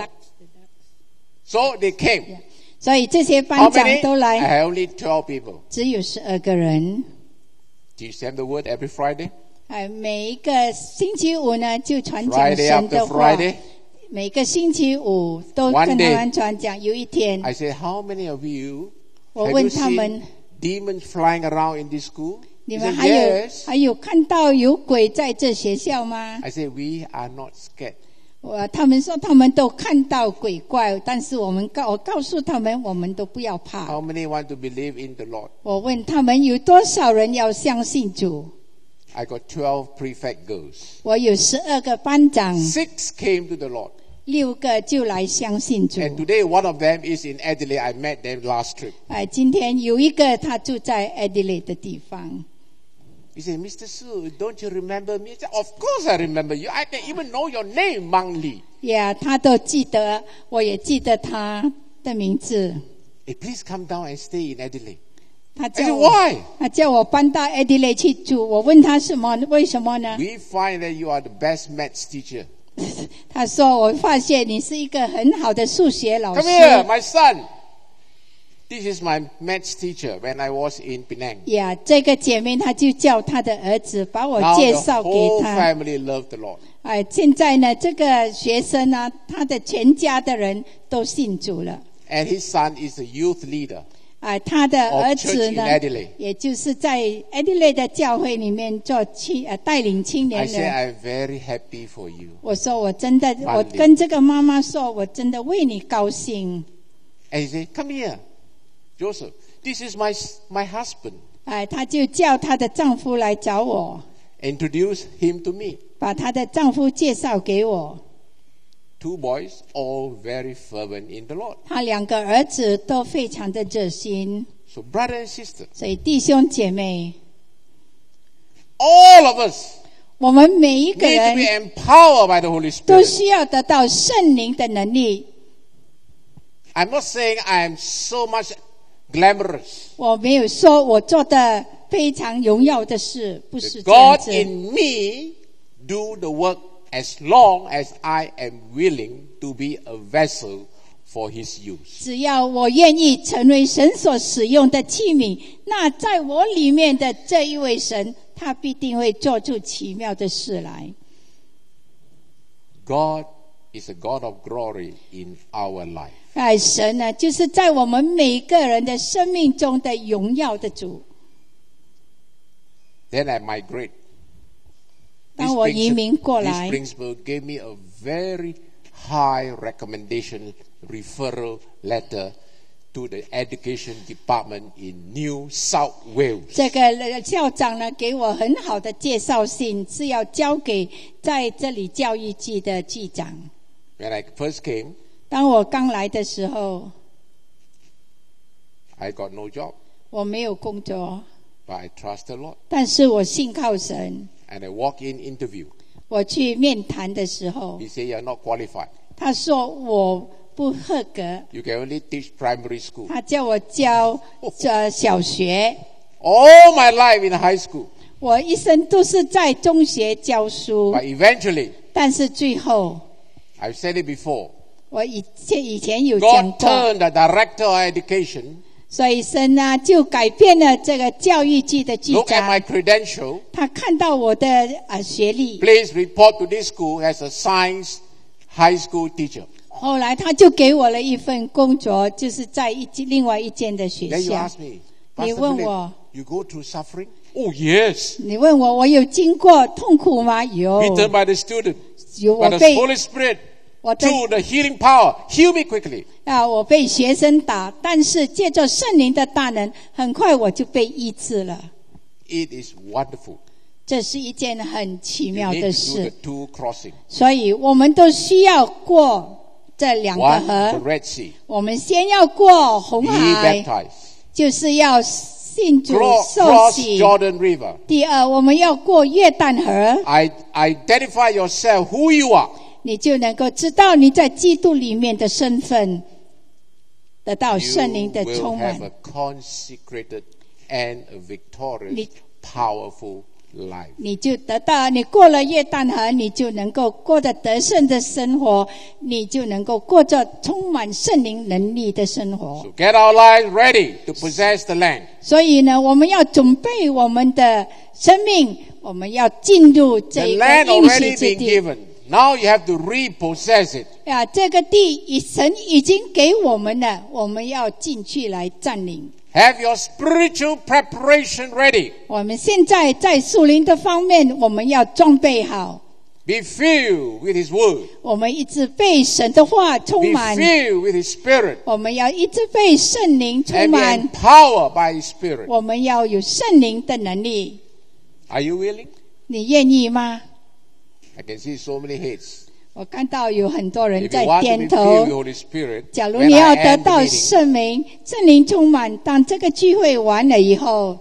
Speaker 3: So they came.
Speaker 4: 所以这些
Speaker 3: How
Speaker 4: 班长
Speaker 3: many?
Speaker 4: 都
Speaker 3: I
Speaker 4: 来，
Speaker 3: have only twelve people.
Speaker 4: 只有十二个人。
Speaker 3: Teach them the word every Friday.
Speaker 4: 哎，每一个星期五呢，就传讲
Speaker 3: Friday
Speaker 4: 神的
Speaker 3: after
Speaker 4: 话。
Speaker 3: Friday.
Speaker 4: 每个星期五都
Speaker 3: One
Speaker 4: 跟
Speaker 3: day
Speaker 4: 他们传讲。有一天，
Speaker 3: I said, how many of you
Speaker 4: 我
Speaker 3: have
Speaker 4: 问
Speaker 3: you
Speaker 4: 他们
Speaker 3: seen demons flying around in this school?
Speaker 4: 你
Speaker 3: He
Speaker 4: 们
Speaker 3: said,
Speaker 4: 还有
Speaker 3: yes.
Speaker 4: 还有看到有鬼在这学校吗？
Speaker 3: I said, we are not scared.
Speaker 4: 我他们说他们都看到鬼怪，但是我们告我告诉他们，我们都不要怕。
Speaker 3: How many want to believe in the Lord?
Speaker 4: 我问他们有多少人要相信主？
Speaker 3: I got twelve prefect girls.
Speaker 4: 我有十二个班长，
Speaker 3: Six came to the Lord.
Speaker 4: 六个就来相信主。
Speaker 3: And today one of them is in Adelaide. I met them last trip.
Speaker 4: 哎，今天有一个他住在 Adelaide 的地方。
Speaker 3: He said, Mister Su, don't you remember me? I said, of course I remember you. I can even know your name, Mang Li.
Speaker 4: 呀、yeah, 他都记得，我也记得他的名字。
Speaker 3: Hey, please come down and stay in Adelaide.
Speaker 4: 他
Speaker 3: I
Speaker 4: 叫
Speaker 3: said,
Speaker 4: 我，
Speaker 3: why?
Speaker 4: 他叫我搬到 Adelaide 去住。我问他什么？为什么呢？
Speaker 3: We find that you are the best maths teacher.
Speaker 4: 他说：“我发现你是一个很好的数学老师。
Speaker 3: Come here, my son. This is my maths teacher when I was in Penang.
Speaker 4: 呀，这个姐妹她就叫她的儿子把我
Speaker 3: Now
Speaker 4: 介
Speaker 3: the
Speaker 4: 绍给
Speaker 3: whole
Speaker 4: 他。
Speaker 3: family love the Lord.
Speaker 4: 哎，现在呢，这个学生呢，他的全家的人都信主了。
Speaker 3: And his son is a youth leader.
Speaker 4: 哎，他的儿子呢
Speaker 3: Of church in Adelaide，
Speaker 4: 也就是在 Adelaide 的教会里面做青呃带领青
Speaker 3: I
Speaker 4: 年
Speaker 3: say
Speaker 4: 人。
Speaker 3: I'm very happy for you.
Speaker 4: 我说我真的，
Speaker 3: 万里
Speaker 4: 我跟这个妈妈说，我真的为你高兴。
Speaker 3: And he said, come here, Joseph. This is my my husband.
Speaker 4: 哎，她就叫她的丈夫来找我，
Speaker 3: Introduce him to me.
Speaker 4: 把她的丈夫介绍给我。
Speaker 3: Two boys, all very fervent in the Lord.
Speaker 4: 他两个儿子都非常的热心，
Speaker 3: So brother and sister,
Speaker 4: 所以弟兄姐妹，
Speaker 3: all of us
Speaker 4: 我们每一个
Speaker 3: need to
Speaker 4: 人
Speaker 3: be empowered by the Holy
Speaker 4: 都
Speaker 3: Spirit.
Speaker 4: 需要得到圣灵的能力。
Speaker 3: I'm not saying I'm so much glamorous.
Speaker 4: 我没有说我做的非常荣耀的事，不是这
Speaker 3: God
Speaker 4: 样子。
Speaker 3: in me do the work as long as I am willing to be a vessel for his use.
Speaker 4: 只要我愿意成为神所使用的器皿，那在我里面的这一位神，他必定会做出奇妙的事来。
Speaker 3: God is a God of glory in our life.
Speaker 4: 哎，神呢，就是在我们每个人的生命中的荣耀的主。
Speaker 3: Then I migrate.
Speaker 4: 当我移民过来，
Speaker 3: this principal gave me a very high recommendation referral letter to the education department in New South Wales.
Speaker 4: 这个校长呢，给我很好的介绍信，是要交给在这里教育局的局长。
Speaker 3: When I first came,
Speaker 4: 当我刚来的时候，
Speaker 3: I got no job,
Speaker 4: 我没有工作，
Speaker 3: but I trust the Lord.
Speaker 4: 但是我信靠神。
Speaker 3: And I walk in interview.
Speaker 4: 我去面谈的时候，
Speaker 3: He said, "You are not qualified.
Speaker 4: 他说我不合格，
Speaker 3: You can only teach primary school."
Speaker 4: 他叫我教呃小学。
Speaker 3: All my life in high school,
Speaker 4: 我一生都是在中学教书，
Speaker 3: but eventually,
Speaker 4: 但是最后
Speaker 3: I've said it before,
Speaker 4: 我以前以前有讲
Speaker 3: God
Speaker 4: 过，
Speaker 3: turned the director of education.
Speaker 4: 所以神呢就改变了这个教育局的局
Speaker 3: Look at
Speaker 4: 长
Speaker 3: my，credential.
Speaker 4: 他看到我的呃学历，
Speaker 3: Please report to this school as a science high school teacher.
Speaker 4: 后来他就给我了一份工作，就是在一另外一间的学
Speaker 3: Then you
Speaker 4: 校。
Speaker 3: ask me,
Speaker 4: 你
Speaker 3: Pastor
Speaker 4: 问
Speaker 3: Philip,
Speaker 4: 我，
Speaker 3: you go through suffering? Oh yes.
Speaker 4: 你问我我有经过痛苦吗？有，
Speaker 3: Beaten by the student,
Speaker 4: 有，
Speaker 3: but
Speaker 4: 我
Speaker 3: the
Speaker 4: 被
Speaker 3: Holy Spirit,
Speaker 4: 我的
Speaker 3: through the healing power, heal me quickly.
Speaker 4: 啊，我被学生打，但是借着圣灵的大能，很快我就被医治了。
Speaker 3: It is wonderful.
Speaker 4: 这是一件很奇
Speaker 3: You
Speaker 4: 妙
Speaker 3: need
Speaker 4: 的
Speaker 3: to do
Speaker 4: 事
Speaker 3: the，two crossing.
Speaker 4: 所以我们都需要过这两个
Speaker 3: One, the
Speaker 4: 河。
Speaker 3: Red Sea.
Speaker 4: 我们先要过红
Speaker 3: Be
Speaker 4: 海，
Speaker 3: baptized.
Speaker 4: 就是要信主
Speaker 3: Cross,
Speaker 4: 受
Speaker 3: cross
Speaker 4: 洗。
Speaker 3: Jordan River.
Speaker 4: 第二，我们要过约旦河，
Speaker 3: I identify yourself who you are.
Speaker 4: 你就能够知道你在基督里面的身份，得到
Speaker 3: You
Speaker 4: 圣灵的
Speaker 3: will
Speaker 4: 充
Speaker 3: have
Speaker 4: 满
Speaker 3: a。consecrated and a victorious,
Speaker 4: 你-
Speaker 3: powerful life.
Speaker 4: 你就得到，你过了约旦河，你就能够过得得胜的生活，你就能够过着充满圣灵能力的生活。
Speaker 3: So get our lives ready to possess the land.
Speaker 4: 所以呢，我们要准备我们的生命，我们要进入
Speaker 3: The
Speaker 4: 这一个
Speaker 3: land
Speaker 4: 应许
Speaker 3: already
Speaker 4: 之
Speaker 3: been
Speaker 4: 地。
Speaker 3: given. Now you have to repossess it.
Speaker 4: 啊，这个地已神已经给我们了，我们要进去来占领。
Speaker 3: Have your spiritual preparation ready.
Speaker 4: 我们现在在属灵的方面，我们要装备好，
Speaker 3: Be filled with His Word.
Speaker 4: 我们一直被神的话
Speaker 3: Be
Speaker 4: 充满，
Speaker 3: filled with His Spirit.
Speaker 4: 我们要一直被圣灵充
Speaker 3: And be
Speaker 4: 满，
Speaker 3: empowered by His Spirit.
Speaker 4: 我们要有圣灵的能力。
Speaker 3: Are you willing?
Speaker 4: 你愿意吗？
Speaker 3: I can see so many heads.
Speaker 4: 我看到有很多人
Speaker 3: If you
Speaker 4: 在
Speaker 3: want to
Speaker 4: 点
Speaker 3: be
Speaker 4: 头
Speaker 3: filled with。Holy Spirit,
Speaker 4: 假如
Speaker 3: when
Speaker 4: 你要
Speaker 3: I
Speaker 4: 得
Speaker 3: end the
Speaker 4: 到
Speaker 3: meeting,
Speaker 4: 圣灵、圣灵充满，当这个聚会完了以后，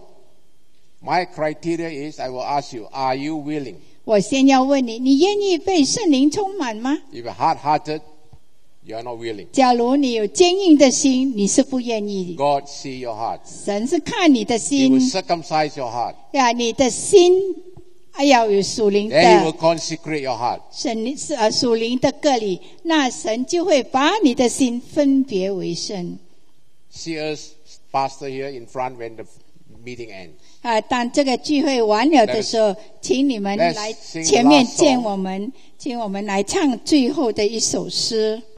Speaker 3: my criteria is I will ask you, are you willing?
Speaker 4: 我先要问你，你愿意被圣灵充满吗？
Speaker 3: If you're hard-hearted, you are not willing.
Speaker 4: 假如你有坚硬的心，你是不愿意。
Speaker 3: God see your heart.
Speaker 4: 神是看你的
Speaker 3: He
Speaker 4: 心
Speaker 3: will circumcise your heart.
Speaker 4: 呀，你的心啊要有属灵
Speaker 3: Then He will
Speaker 4: 的
Speaker 3: consecrate your heart.
Speaker 4: 神是呃属灵的个里，那神就会把你的心分别为圣。
Speaker 3: See us, pastor here in front when the meeting ends.
Speaker 4: 啊，当这个聚会完了的时候，请你们
Speaker 3: let's
Speaker 4: 来
Speaker 3: sing the
Speaker 4: 前面
Speaker 3: last
Speaker 4: 见
Speaker 3: song.
Speaker 4: 我们，请我们来唱最后的一首诗。